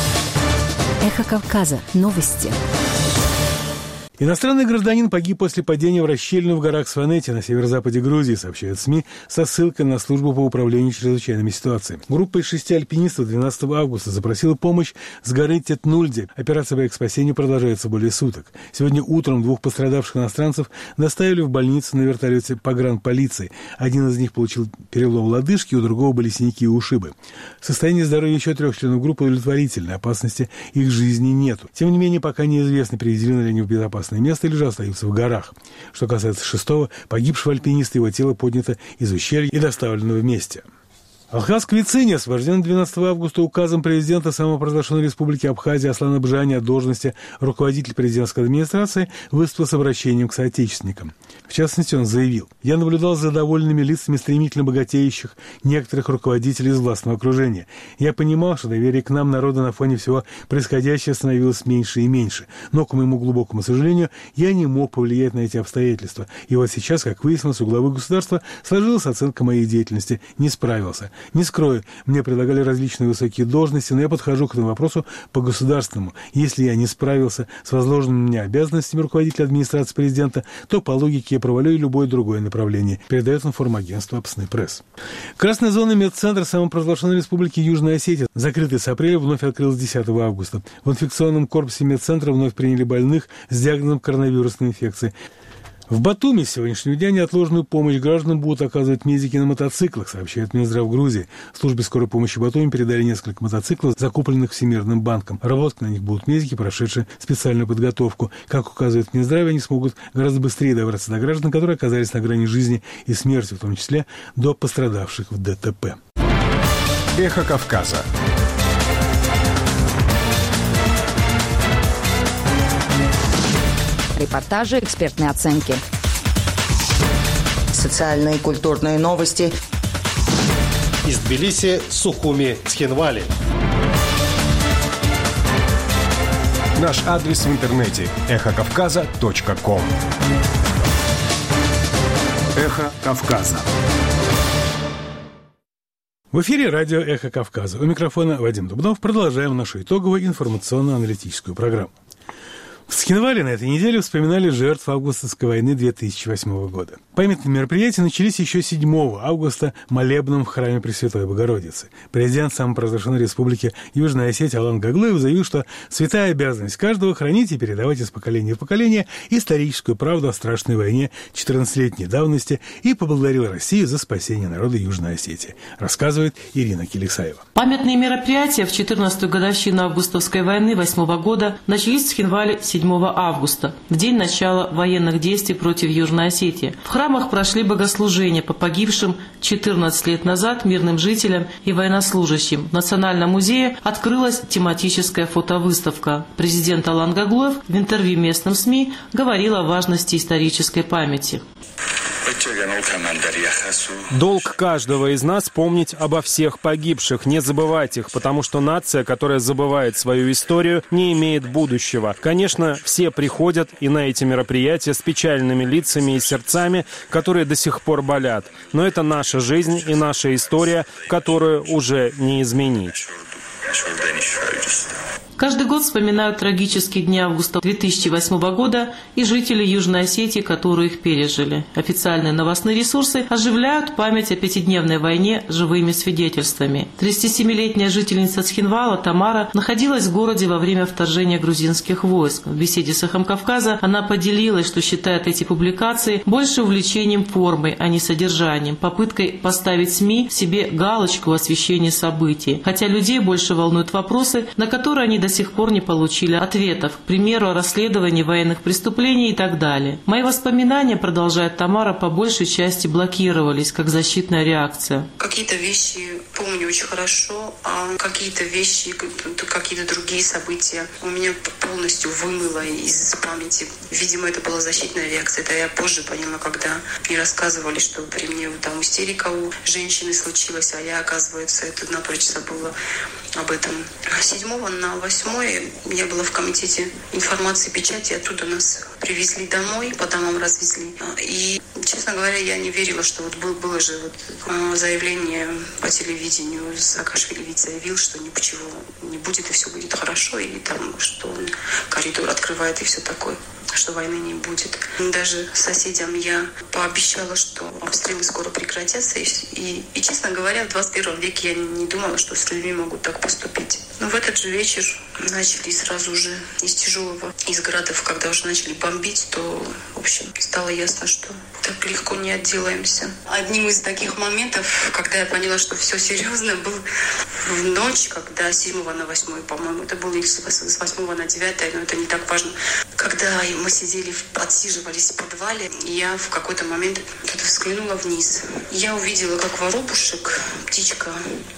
Эхо Кавказа. Новости. Иностранный гражданин погиб после падения в расщелину в горах Сванети на северо-западе Грузии, сообщают СМИ со ссылкой на службу по управлению чрезвычайными ситуациями. Группа из шести альпинистов двенадцатого августа запросила помощь с горы Тетнульди. Операция по их спасению продолжается более суток. Сегодня утром двух пострадавших иностранцев доставили в больницу на вертолете погранполиции. Один из них получил перелом лодыжки, у другого были синяки и ушибы. Состояние здоровья еще трех членов группы удовлетворительное, опасности их жизни нету. Тем не менее, пока неизвестно, переведены ли они в безопасность место или же остаются в горах. Что касается шестого, погибшего альпиниста, его тело поднято из ущелья и доставлено в месте. Алхаз Квицини освобожден двенадцатого августа указом президента самопровозглашенной республики Абхазия Аслана Бжани от должности руководителя президентской администрации, выступил с обращением к соотечественникам. В частности, он заявил: «Я наблюдал за довольными лицами стремительно богатеющих некоторых руководителей из властного окружения. Я понимал, что доверие к нам, народа, на фоне всего происходящего становилось меньше и меньше. Но, к моему глубокому сожалению, я не мог повлиять на эти обстоятельства. И вот сейчас, как выяснилось, у главы государства сложилась оценка моей деятельности. Не справился. Не скрою, мне предлагали различные высокие должности, но я подхожу к этому вопросу по-государственному. Если я не справился с возложенными мне обязанностями руководителя администрации президента, то по логике я провалю и любое другое направление», передает информагентство «Апсны Пресс». Красная зона медцентра самопровозглашенной республики Южная Осетия, закрытый с апреля, вновь открылась десятого августа. В инфекционном корпусе медцентра вновь приняли больных с диагнозом коронавирусной инфекции. В Батуми с сегодняшнего дня неотложную помощь гражданам будут оказывать медики на мотоциклах, сообщает Минздрав Грузии. В службе скорой помощи Батуми передали несколько мотоциклов, закупленных Всемирным банком. Работать на них будут медики, прошедшие специальную подготовку. Как указывает Минздрав, они смогут гораздо быстрее добраться до граждан, которые оказались на грани жизни и смерти, в том числе до пострадавших в ДТП. Эхо Кавказа. Репортажи, экспертные оценки. Социальные и культурные новости. Из Тбилиси, Сухуми, Цхинвали. Наш адрес в интернете эхо кавказа точка ком. Эхо Кавказа. В эфире радио «Эхо Кавказа». У микрофона Вадим Дубнов. Продолжаем нашу итоговую информационно-аналитическую программу. В Цхинвале на этой неделе вспоминали жертв августовской войны две тысячи восьмого года. Памятные мероприятия начались еще седьмого августа молебном в храме Пресвятой Богородицы. Президент самопровозглашенной республики Южная Осетия Алан Гаглоев заявил, что святая обязанность каждого — хранить и передавать из поколения в поколение историческую правду о страшной войне четырнадцатилетней давности, и поблагодарил Россию за спасение народа Южной Осетии. Рассказывает Ирина Келесаева. Памятные мероприятия в четырнадцатую годовщину августовской войны восьмого года начались в Цхинвале седьмого августа, в день начала военных действий против Южной Осетии. В храмах прошли богослужения по погибшим четырнадцать лет назад мирным жителям и военнослужащим. В Национальном музее открылась тематическая фотовыставка. Президент Алан Гаглоев в интервью местным СМИ говорил о важности исторической памяти. Долг каждого из нас помнить обо всех погибших, не забывать их, потому что нация, которая забывает свою историю, не имеет будущего. Конечно, все приходят и на эти мероприятия с печальными лицами и сердцами, которые до сих пор болят. Но это наша жизнь и наша история, которую уже не изменить. Каждый год вспоминают трагические дни августа две тысячи восьмого года и жители Южной Осетии, которые их пережили. Официальные новостные ресурсы оживляют память о пятидневной войне живыми свидетельствами. тридцатисемилетняя жительница Цхинвала Тамара находилась в городе во время вторжения грузинских войск. В беседе с «Эхом Кавказа» она поделилась, что считает эти публикации больше увлечением формой, а не содержанием, попыткой поставить СМИ себе галочку о освещении событий. Хотя людей больше волнуют вопросы, на которые они до сих пор не получили ответов, к примеру, о расследовании военных преступлений и так далее. Мои воспоминания, продолжает Тамара, по большей части блокировались, как защитная реакция. Какие-то вещи помню очень хорошо, а какие-то вещи, какие-то другие события у меня полностью вымыло из памяти. Видимо, это была защитная реакция. Это я позже поняла, когда мне рассказывали, что при мне там истерика у женщины случилась, а я, оказывается, это напрочь забыла об этом. седьмого на восьмое я была в комитете информации и печати, оттуда нас привезли домой, по домам развезли. И, честно говоря, я не верила, что вот был, было же вот заявление по телевидению, Саакашвили ведь заявил, что ничего не будет и все будет хорошо, и там, что он коридор открывает и все такое, что войны не будет. Даже соседям я пообещала, что обстрелы скоро прекратятся. И, и, и честно говоря, в двадцать первом веке я не думала, что с людьми могут так поступить. Но в этот же вечер начали сразу же из тяжелого, из градов, когда уже начали бомбить, то, в общем, стало ясно, что так легко не отделаемся. Одним из таких моментов, когда я поняла, что все серьезно, был в ночь, когда с седьмого на восьмое, по-моему, это было или с восьмого на девятое, но это не так важно. Когда мы сидели, отсиживались в подвале, я в какой-то момент взглянула вниз. Я увидела, как воробушек, птичка,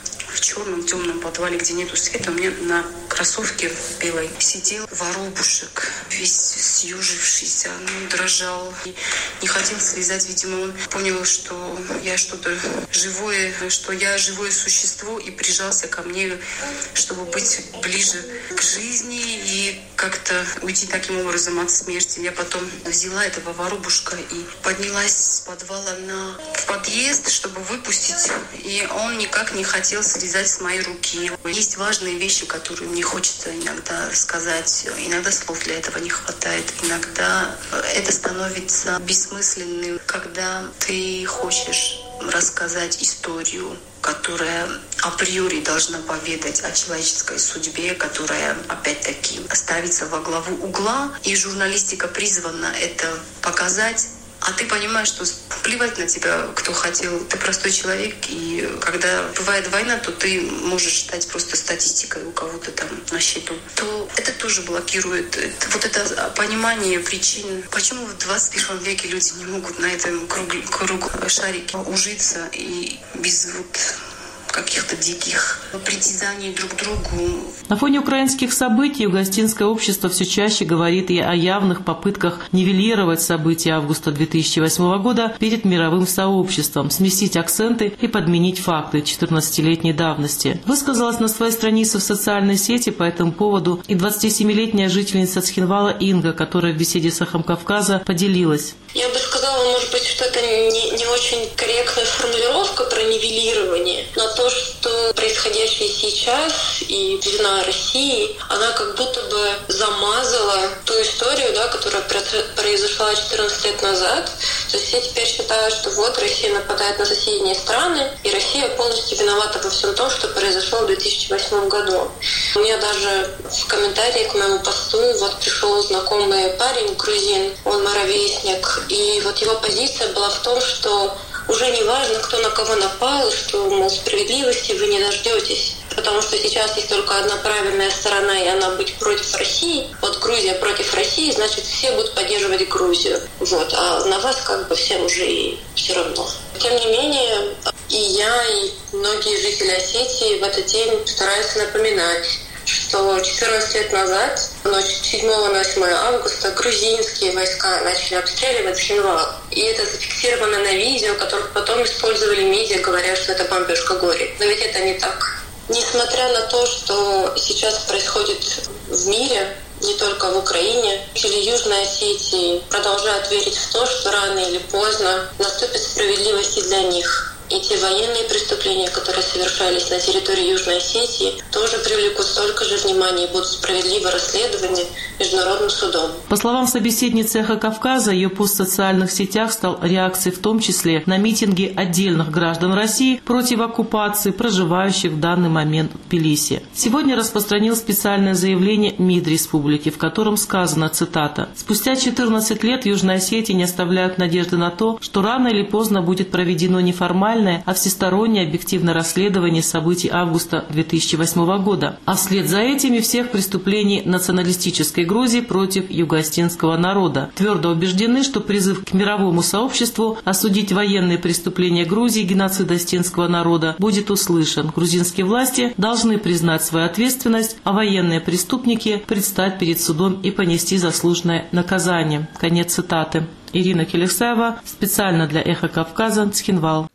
в черном темном подвале, где нету света, у меня на кроссовке белой сидел воробушек, весь съежившийся, ну, дрожал, и не хотел слезать. Видимо, он понял, что я что-то живое, что я живое существо, и прижался ко мне, чтобы быть ближе к жизни и как-то уйти таким образом от смерти. Я потом взяла этого воробушка и поднялась с подвала на в подъезд, чтобы выпустить, и он никак не хотел слезать с моей руки. Есть важные вещи, которые мне хочется иногда сказать. Иногда слов для этого не хватает. Иногда это становится бессмысленным, когда ты хочешь рассказать историю, которая априори должна поведать о человеческой судьбе, которая, опять-таки, ставится во главу угла. И журналистика призвана это показать. А ты понимаешь, что плевать на тебя, кто хотел. Ты простой человек, и когда бывает война, то ты можешь стать просто статистикой у кого-то там на счету. То это тоже блокирует. Это, вот это понимание причин, почему в двадцать первом веке люди не могут на этом кругу, кругу шарике ужиться и без вот каких-то диких притязаний друг к другу. На фоне украинских событий югоостинское общество все чаще говорит и о явных попытках нивелировать события августа две тысячи восьмого года перед мировым сообществом, сместить акценты и подменить факты четырнадцатилетней давности. Высказалась на своей странице в социальной сети по этому поводу и двадцатисемилетняя жительница Цхинвала Инга, которая в беседе с «Эхом Кавказа» поделилась. Я бы сказала, может быть, что это не, не очень корректная формулировка про нивелирование, но то, что происходящее сейчас и вина России, она как будто бы замазала ту историю, да, которая произошла четырнадцать лет назад. То есть все теперь считают, что вот Россия нападает на соседние страны, и Россия полностью виновата во всем том, что произошло в две тысячи восьмом году. У меня даже в комментариях к моему посту вот пришел знакомый парень, грузин, он мой ровесник, и вот его позиция была в том, что уже не важно, кто на кого напал, что, мол, справедливости вы не дождетесь. Потому что сейчас есть только одна правильная сторона, и она быть против России. Вот Грузия против России, значит, все будут поддерживать Грузию. Вот. А на вас как бы всем уже и все равно. Тем не менее, и я, и многие жители Осетии в этот день стараются напоминать, что четырнадцать лет назад, в ночь с седьмого на восьмое августа, грузинские войска начали обстреливать Цхинвал. И это зафиксировано на видео, которых потом использовали медиа, говоря, что это бомбежка горит. Но ведь это не так. Несмотря на то, что сейчас происходит в мире, не только в Украине, жители Южной Осетии продолжают верить в то, что рано или поздно наступит справедливость и для них. И те военные преступления, которые совершались на территории Южной Осетии, тоже привлекут столько же внимания и будут справедливо расследованы Международным судом. По словам собеседницы «Эхо Кавказа», ее пост в социальных сетях стал реакцией в том числе на митинги отдельных граждан России против оккупации, проживающих в данный момент в Тбилиси. Сегодня распространил специальное заявление МИД республики, в котором сказано, цитата, «Спустя четырнадцать лет в Южной Осетии не оставляют надежды на то, что рано или поздно будет проведено неформальное, а всестороннее объективное расследование событий августа две тысячи восьмого года, а вслед за этими всех преступлений националистической Грузии против югоостинского народа. Твердо убеждены, что призыв к мировому сообществу осудить военные преступления Грузии и геноцид остинского народа будет услышан. Грузинские власти должны признать свою ответственность, а военные преступники предстать перед судом и понести заслуженное наказание». Конец цитаты. Ирина Келексаева, специально для «Эхо Кавказа», Цхинвал.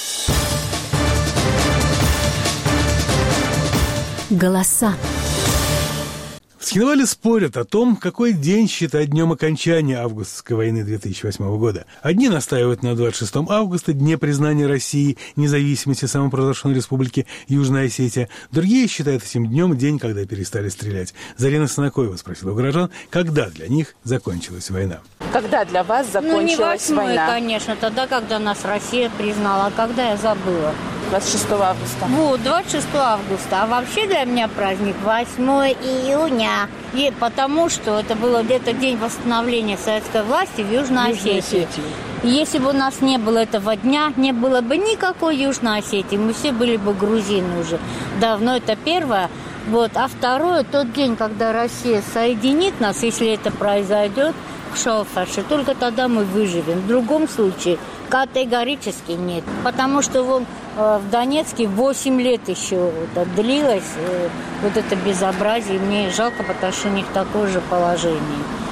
Голоса. В Цхинвале спорят о том, какой день считать днем окончания августовской войны две тысячи восьмого года. Одни настаивают на двадцать шестого августа, дне признания России, независимости самопровозглашенной республики Южная Осетия. Другие считают этим днем день, когда перестали стрелять. Зарина Санакоева спросила у горожан, когда для них закончилась война. Когда для вас закончилась ну, не восьмой, война? Конечно, тогда, когда нас Россия признала. А когда, я забыла. двадцать шестого августа? Вот, двадцать шестого августа. А вообще для меня праздник восьмого июня. И потому что это был где-то день восстановления советской власти в Южной, Южной Осетии. Осетии. Если бы у нас не было этого дня, не было бы никакой Южной Осетии. Мы все были бы грузины уже. Давно это первое. Вот. А второе, тот день, когда Россия соединит нас, если это произойдет, в Шалфаше, только тогда мы выживем. В другом случае категорически нет. Потому что вон, в Донецке восемь лет еще вот, длилось вот это безобразие. Мне жалко, потому что у них такое же положение.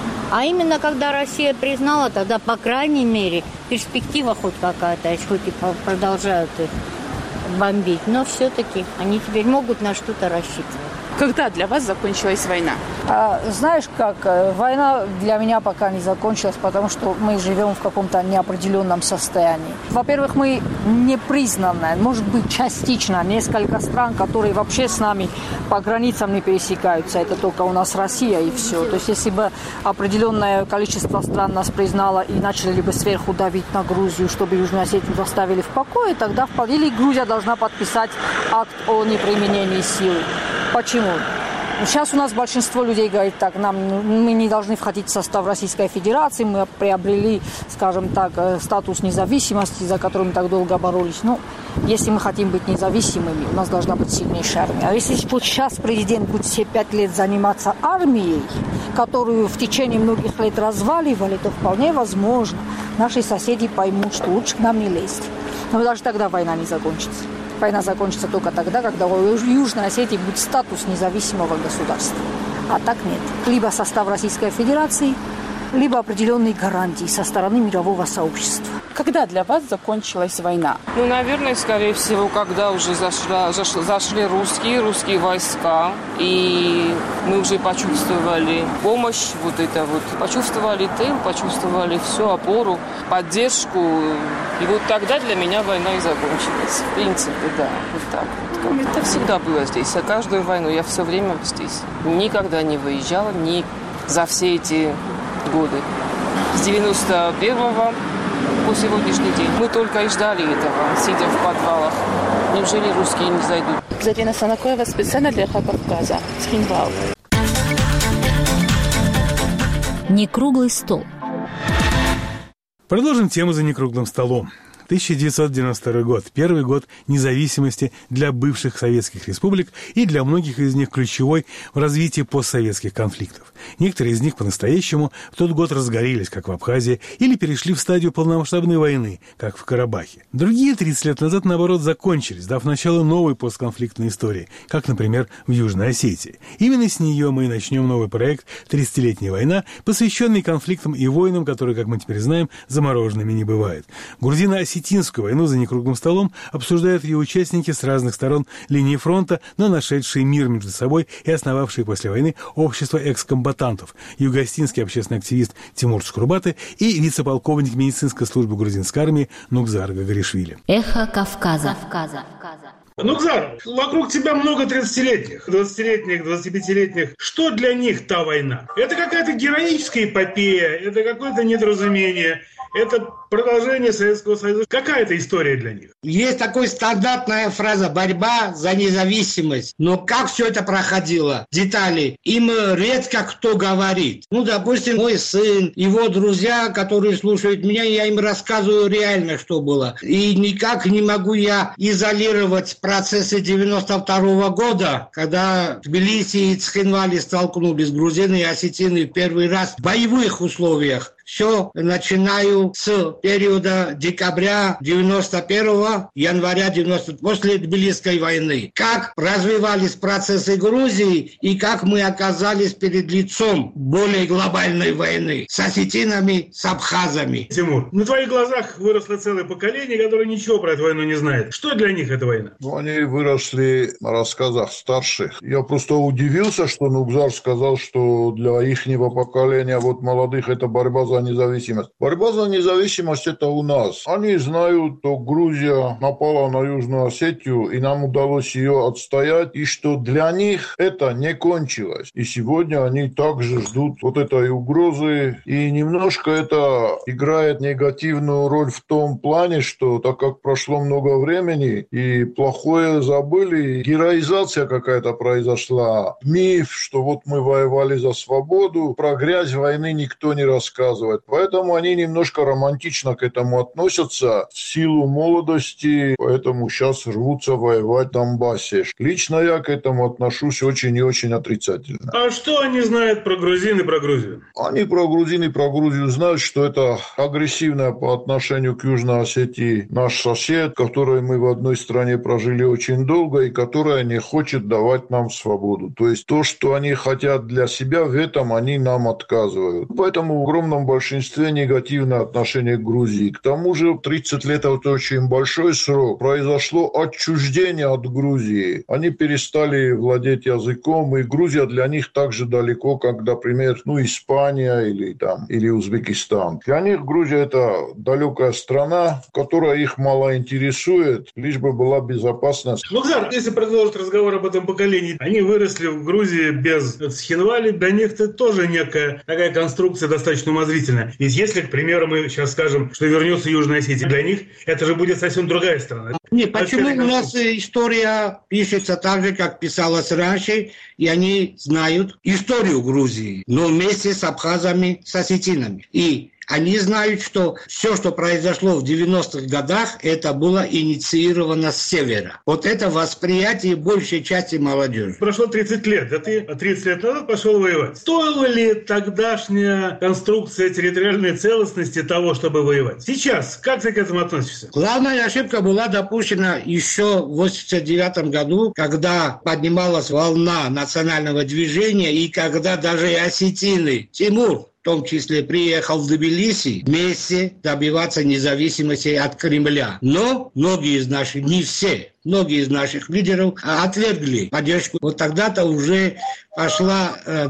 А именно, когда Россия признала, тогда, по крайней мере, перспектива хоть какая-то, хоть и продолжают их бомбить, но все-таки они теперь могут на что-то рассчитывать. Когда для вас закончилась война? А, знаешь как, война для меня пока не закончилась, потому что мы живем в каком-то неопределенном состоянии. Во-первых, мы непризнанные, может быть, частично, несколько стран, которые вообще с нами по границам не пересекаются. Это только у нас Россия и все. То есть, если бы определенное количество стран нас признало и начали бы сверху давить на Грузию, чтобы Южную Осетию оставили в покое, тогда или Грузия должна подписать акт о неприменении силы. Почему? Сейчас у нас большинство людей говорит так, нам, мы не должны входить в состав Российской Федерации, мы приобрели, скажем так, статус независимости, за который мы так долго боролись. Ну, если мы хотим быть независимыми, у нас должна быть сильнейшая армия. А если вот сейчас президент будет все пять лет заниматься армией, которую в течение многих лет разваливали, то вполне возможно, наши соседи поймут, что лучше к нам не лезть. Но даже тогда война не закончится. Война закончится только тогда, когда у Южной Осетии будет статус независимого государства. А так нет. Либо состав Российской Федерации, либо определенные гарантии со стороны мирового сообщества. Когда для вас закончилась война? Ну, наверное, скорее всего, когда уже зашла, зашли, зашли русские, русские войска, и мы уже почувствовали помощь, вот это вот, почувствовали тыл, почувствовали всю опору, поддержку, и вот тогда для меня война и закончилась. В принципе, да, вот так вот. Это всегда было здесь, а каждую войну я все время здесь. Никогда не выезжала, ни за все эти годы. С девяносто первого по сегодняшний день. Мы только и ждали этого, сидя в подвалах. Неужели русские не зайдут? Зарина Санакоева специально для Эхо Кавказа. Схинвал. Некруглый стол. Продолжим тему за некруглым столом. тысяча девятьсот девяносто второй год, первый год независимости для бывших советских республик и для многих из них ключевой в развитии постсоветских конфликтов. Некоторые из них по-настоящему в тот год разгорелись, как в Абхазии, или перешли в стадию полномасштабной войны, как в Карабахе. Другие тридцать лет назад, наоборот, закончились, дав начало новой постконфликтной истории, как, например, в Южной Осетии. Именно с нее мы и начнем новый проект «тридцатилетняя война», посвященный конфликтам и войнам, которые, как мы теперь знаем, замороженными не бывают. Грузино-осетинскую войну за некруглым столом обсуждают ее участники с разных сторон линии фронта, но нашедшие мир между собой и основавшие после войны общество экскомбатантов, юго-осетинский общественный активист Тимур Скурбаты и вице-полковник медицинской службы грузинской армии Нукзар Гагаришвили. Эхо Кавказа. Нукзар, вокруг тебя много тридцатилетних, двадцатилетних, двадцатипятилетних. Что для них та война? Это какая-то героическая эпопея, это какое-то недоразумение, это продолжение Советского Союза. Какая это история для них? Есть такая стандартная фраза «борьба за независимость». Но как все это проходило? Детали. Им редко кто говорит. Ну, допустим, мой сын, его друзья, которые слушают меня, я им рассказываю реально, что было. И никак не могу я изолировать процессы девяносто второго года, когда Тбилиси и Цхинвали столкнулись, грузины и осетины в первый раз в боевых условиях. Все начинаю с периода декабря девяносто первого, января девяностого, после Тбилисской войны. Как развивались процессы Грузии и как мы оказались перед лицом более глобальной войны с осетинами, с абхазами. Тимур, на твоих глазах выросло целое поколение, которое ничего про эту войну не знает. Что для них эта война? Ну, они выросли на рассказах старших. Я просто удивился, что Нукзар сказал, что для ихнего поколения, вот молодых, это борьба за независимость. Борьба за независимость независимость это у нас. Они знают, что Грузия напала на Южную Осетию, и нам удалось ее отстоять, и что для них это не кончилось. И сегодня они также ждут вот этой угрозы, и немножко это играет негативную роль в том плане, что так как прошло много времени, и плохое забыли, героизация какая-то произошла, миф, что вот мы воевали за свободу, про грязь войны никто не рассказывает. Поэтому они немножко романтично к этому относятся, в силу молодости, поэтому сейчас рвутся воевать в Донбассе. Лично я к этому отношусь очень и очень отрицательно. А что они знают про грузин и про Грузию? Они про грузин и про Грузию знают, что это агрессивная по отношению к Южной Осетии наш сосед, который мы в одной стране прожили очень долго и которая не хочет давать нам свободу. То есть то, что они хотят для себя, в этом они нам отказывают. Поэтому в огромном большинстве негативное отношение к Грузии. К тому же тридцать лет – это очень большой срок. Произошло отчуждение от Грузии. Они перестали владеть языком, и Грузия для них так же далеко, как, например, ну, Испания или, там, или Узбекистан. Для них Грузия – это далекая страна, которая их мало интересует, лишь бы была безопасность. Нугзар, если продолжить разговор об этом поколении, они выросли в Грузии без Цхинвали, для них это тоже некая такая конструкция достаточно умозрительная. Ведь если, к примеру, мы сейчас скажем, что вернется Южная Осетия, для них это же будет совсем другая страна. Не, почему у нас история пишется так же, как писалась раньше, и они знают историю Грузии, но вместе с абхазами, с осетинами. И они знают, что все, что произошло в девяностых годах, это было инициировано с севера. Вот это восприятие большей части молодежи. Прошло тридцать лет, а ты тридцать лет назад пошел воевать. Стоила ли тогдашняя конструкция территориальной целостности того, чтобы воевать? Сейчас, как ты к этому относишься? Главная ошибка была допущена еще в восемьдесят девятом году, когда поднималась волна национального движения, и когда даже и осетины, Тимур, в том числе приехал в Тбилиси вместе добиваться независимости от Кремля. Но многие из наших, не все, многие из наших лидеров отвергли поддержку. Вот тогда-то уже пошла э,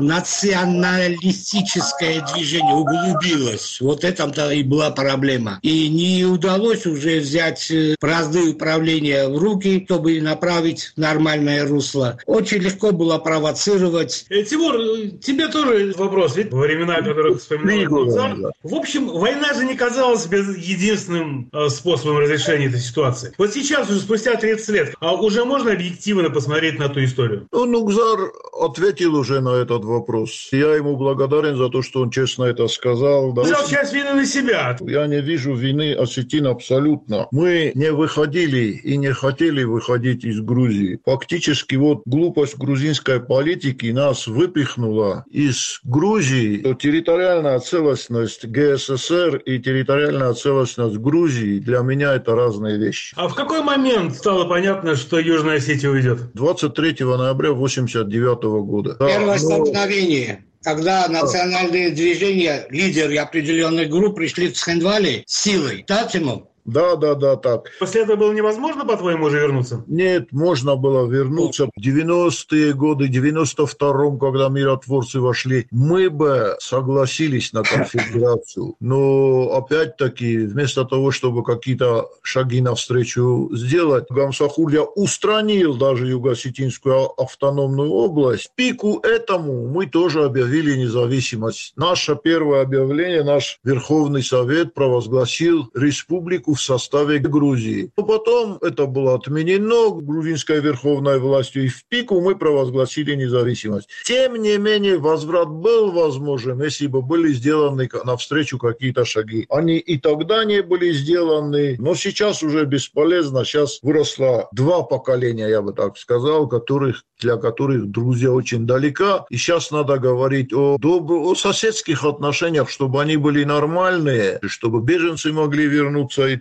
националистическое движение, углубилось. Вот этом-то и была проблема. И не удалось уже взять э, бразды управления в руки, чтобы направить в нормальное русло. Очень легко было провоцировать. Э, Тимур, тебе тоже вопрос. Ведь во времена, о которых вспоминал Нугзар, в общем, война же не казалась без единственным э, способом разрешения этой ситуации. Вот сейчас, уже спустя тридцать лет, а уже можно объективно посмотреть на ту историю? Ну, Нугзар ответил уже на этот вопрос. Я ему благодарен за то, что он честно это сказал. Да, взял часть вины на себя. Я не вижу вины осетин абсолютно. Мы не выходили и не хотели выходить из Грузии. Фактически вот глупость грузинской политики нас выпихнула из Грузии. Территориальная целостность ГССР и территориальная целостность Грузии для меня это разные вещи. А в какой момент стало понятно, что Южная Осетия уйдет? двадцать третьего ноября восемьдесят девятого года. Первое столкновение, когда национальные движения, лидеры определенных групп пришли в Цхинвали силой. Да, Тимур? Да, да, да, так. После этого было невозможно, по-твоему, уже вернуться? Нет, можно было вернуться. В девяностые годы, в девяносто втором, когда миротворцы вошли, мы бы согласились на конфедерацию. Но, опять-таки, вместо того, чтобы какие-то шаги навстречу сделать, Гамсахурдия устранил даже Юго-Осетинскую автономную область. В пику этому мы тоже объявили независимость. Наше первое объявление, наш Верховный Совет провозгласил республику в составе Грузии. Но потом это было отменено грузинской верховной властью, и в пику мы провозгласили независимость. Тем не менее, возврат был возможен, если бы были сделаны навстречу какие-то шаги. Они и тогда не были сделаны, но сейчас уже бесполезно. Сейчас выросло два поколения, я бы так сказал, которых, для которых Грузия очень далека. И сейчас надо говорить о, добр... о соседских отношениях, чтобы они были нормальные, чтобы беженцы могли вернуться и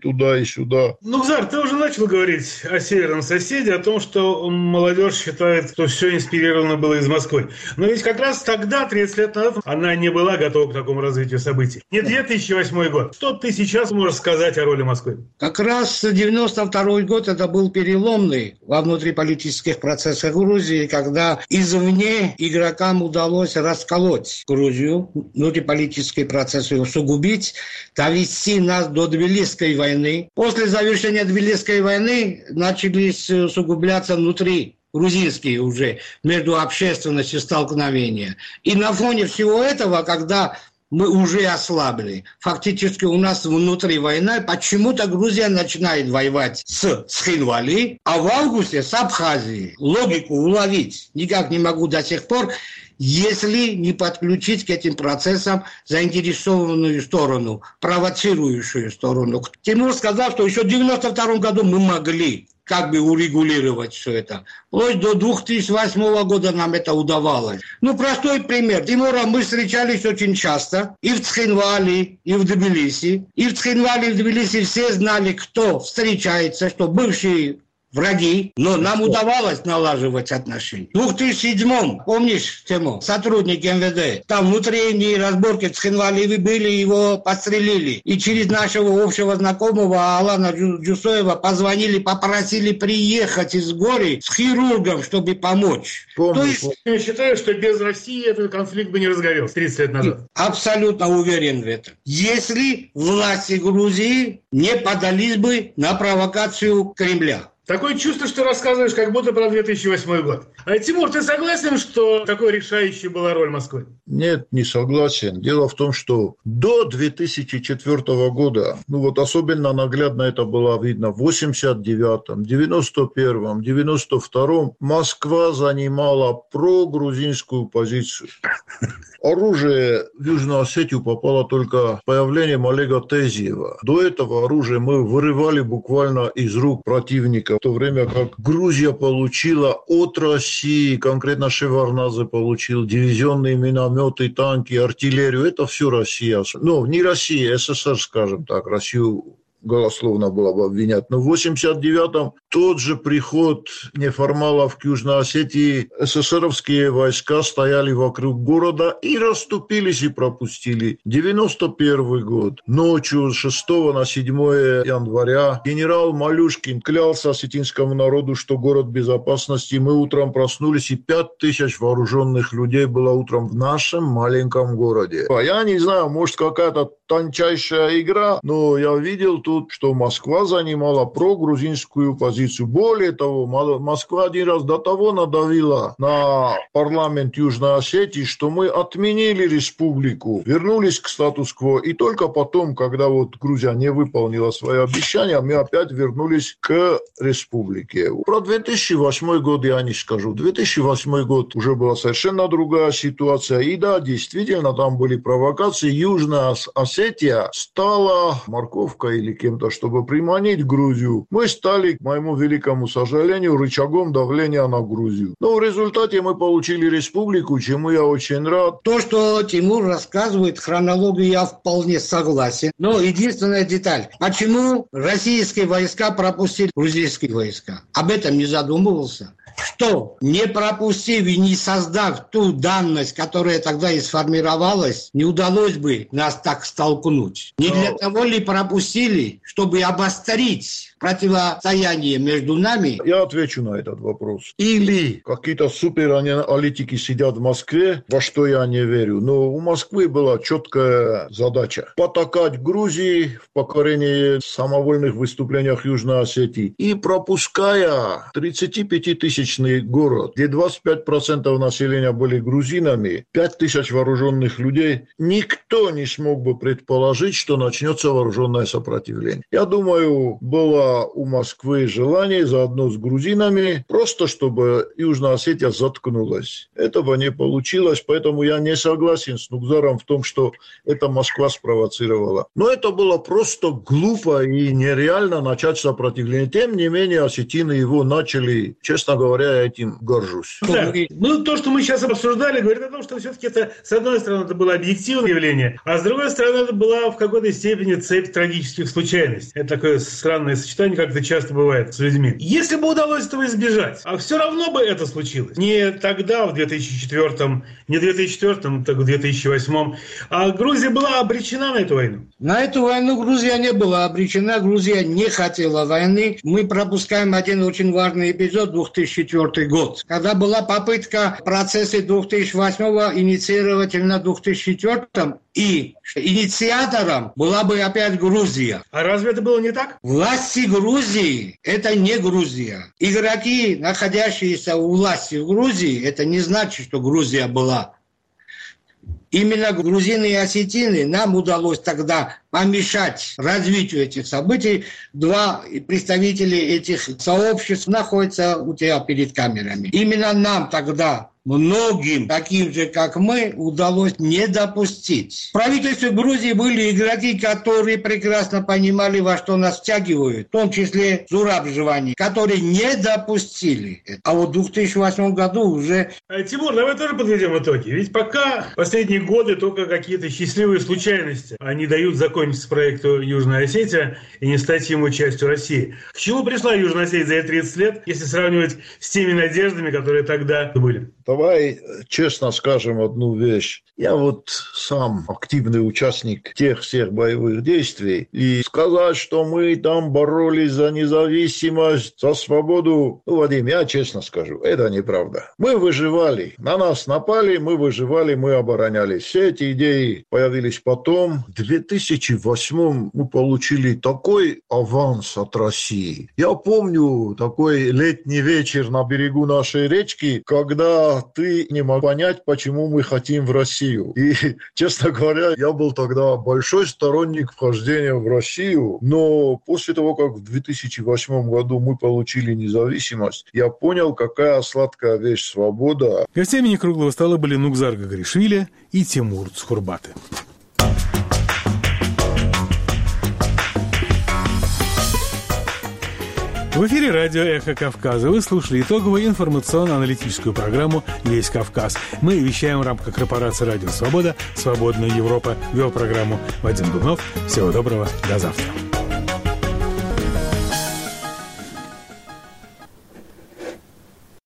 туда и сюда. Ну, Кзар, ты уже начал говорить о северном соседе, о том, что молодежь считает, что все инспирировано было из Москвы. Но ведь как раз тогда, тридцать лет назад, она не была готова к такому развитию событий. Не две тысячи восьмой год. Что ты сейчас можешь сказать о роли Москвы? Как раз девяносто второй год это был переломный во внутриполитических процессах Грузии, когда извне игрокам удалось расколоть Грузию, внутриполитические процессы усугубить, довести нас до Тбилисской войны. После завершения Тбилисской войны начались усугубляться внутри грузинские уже между общественностью столкновения. И на фоне всего этого, когда мы уже ослабли, фактически у нас внутри война, почему-то Грузия начинает воевать с Схинвали, а в августе с Абхазией. Логику уловить никак не могу до сих пор, если не подключить к этим процессам заинтересованную сторону, провоцирующую сторону. Тимур сказал, что еще в девяносто втором году мы могли как бы урегулировать все это. Вплоть до две тысячи восьмого года нам это удавалось. Ну, простой пример. Тимура мы встречались очень часто и в Цхинвали, и в Тбилиси. И в Цхинвали, и в Тбилиси все знали, кто встречается, что бывшие враги, но нам удавалось налаживать отношения. В две тысячи седьмом, помнишь, Тимур, сотрудник эм вэ дэ, там внутренние разборки в Цхинвали были, его подстрелили. И через нашего общего знакомого Алана Джусоева позвонили, попросили приехать из Гори с хирургом, чтобы помочь. Помню, То есть, я считаю, что без России этот конфликт бы не разгорелся тридцать лет назад. Абсолютно уверен в этом. Если власти Грузии не подались бы на провокацию Кремля. Такое чувство, что рассказываешь, как будто про две тысячи восьмой год. А, Тимур, ты согласен, что такой решающей была роль Москвы? Нет, не согласен. Дело в том, что до две тысячи четвёртого года, ну вот особенно наглядно это было видно в восемьдесят девятом, девяносто первом, девяносто втором, Москва занимала прогрузинскую позицию. Оружие в Южную Осетию попало только с появлением Олега Тезиева. До этого оружие мы вырывали буквально из рук противника, в то время как Грузия получила от России, конкретно Шеварднадзе получил дивизионные минометы, танки, артиллерию. Это все Россия. Ну, не Россия, СССР, скажем так, Россию голословно было бы обвинять. Но в восемьдесят девятом тот же приход неформалов к Южной Осетии, эсэсэровские войска стояли вокруг города и расступились и пропустили. девяносто первый год. Ночью с шестого на седьмое января генерал Малюшкин клялся осетинскому народу, что город в безопасности. Мы утром проснулись, и пять тысяч вооруженных людей было утром в нашем маленьком городе. Я не знаю, может, какая-то тончайшая игра, но я видел тут, что Москва занимала прогрузинскую позицию. Более того, Москва один раз до того надавила на парламент Южной Осетии, что мы отменили республику, вернулись к статус-кво, и только потом, когда вот Грузия не выполнила свои обещания, мы опять вернулись к республике. Про две тысячи восьмой год я не скажу. две тысячи восьмой год уже была совершенно другая ситуация. И да, действительно, там были провокации. Южная Осетия стала морковкой или кем-то, чтобы приманить Грузию. Мы стали, к моему великому сожалению, рычагом давления на Грузию. Но в результате мы получили республику, чему я очень рад. То, что Тимур рассказывает, хронологию я вполне согласен. Но единственная деталь. Почему российские войска пропустили грузинские войска? Об этом не задумывался. Что, не пропустив и не создав ту данность, которая тогда и сформировалась, не удалось бы нас так столкнуть. Не для того ли пропустили, чтобы обострить противостояние между нами? Я отвечу на этот вопрос. Или какие-то супераналитики сидят в Москве, во что я не верю, но у Москвы была четкая задача. Потакать Грузии в покорении самовольных выступлениях Южной Осетии и пропуская тридцатипятитысячный город, где двадцать пять процентов населения были грузинами, пять тысяч вооруженных людей, никто не смог бы предположить, что начнется вооруженное сопротивление. Я думаю, было было у Москвы желание заодно с грузинами, просто чтобы Южная Осетия заткнулась. Этого не получилось, поэтому я не согласен с Нугзаром в том, что это Москва спровоцировала. Но это было просто глупо и нереально начать сопротивление. Тем не менее, осетины его начали. Честно говоря, я этим горжусь. Да. Ну, то, что мы сейчас обсуждали, говорит о том, что все-таки это, с одной стороны, это было объективное явление, а с другой стороны, это была в какой-то степени цепь трагических случайностей. Это такое странное сочетание, как это часто бывает с людьми. Если бы удалось этого избежать, а все равно бы это случилось. Не тогда, в две тысячи четвёртом, не в две тысячи четвёртом, так в две тысячи восьмом, а Грузия была обречена на эту войну. На эту войну Грузия не была обречена, Грузия не хотела войны. Мы пропускаем один очень важный эпизод, две тысячи четвёртый год, когда была попытка процессы две тысячи восьмого инициировать именно в две тысячи четвёртом, и инициатором была бы опять Грузия. А разве это было не так? Власти Грузии – это не Грузия. Игроки, находящиеся у власти в Грузии, это не значит, что Грузия была. Именно грузины и осетины нам удалось тогда помешать развитию этих событий. Два представителя этих сообществ находятся у тебя перед камерами. Именно нам тогда, многим, таким же, как мы, удалось не допустить. В правительстве Грузии были игроки, которые прекрасно понимали, во что нас втягивают, в том числе Зураб Живани, которые не допустили это. А вот в две тысячи восьмом году уже... Тимур, давай тоже подведем итоги. Ведь пока последние годы только какие-то счастливые случайности, они дают закончиться проекту Южная Осетия и не стать ему частью России. К чему пришла Южная Осетия за эти тридцать лет, если сравнивать с теми надеждами, которые тогда были? Давай честно скажем одну вещь. Я вот сам активный участник тех всех боевых действий. И сказать, что мы там боролись за независимость, за свободу, ну, Вадим, я честно скажу, это неправда. Мы выживали. На нас напали, мы выживали, мы оборонялись. Все эти идеи появились потом. В две тысячи восьмом мы получили такой аванс от России. Я помню такой летний вечер на берегу нашей речки, когда ты не мог понять, почему мы хотим в Россию. И, честно говоря, я был тогда большой сторонник вхождения в Россию, но после того, как в две тысячи восьмом году мы получили независимость, я понял, какая сладкая вещь свобода. Гостями «Некруглого стола» были Нугзар Гагаришвили и Тимур Цхурбаты. В эфире радио «Эхо Кавказа». Вы слушали итоговую информационно-аналитическую программу «Весь Кавказ». Мы вещаем в рамках корпорации «Радио Свобода». «Свободная Европа». Вел программу Вадим Дубнов. Всего доброго. До завтра.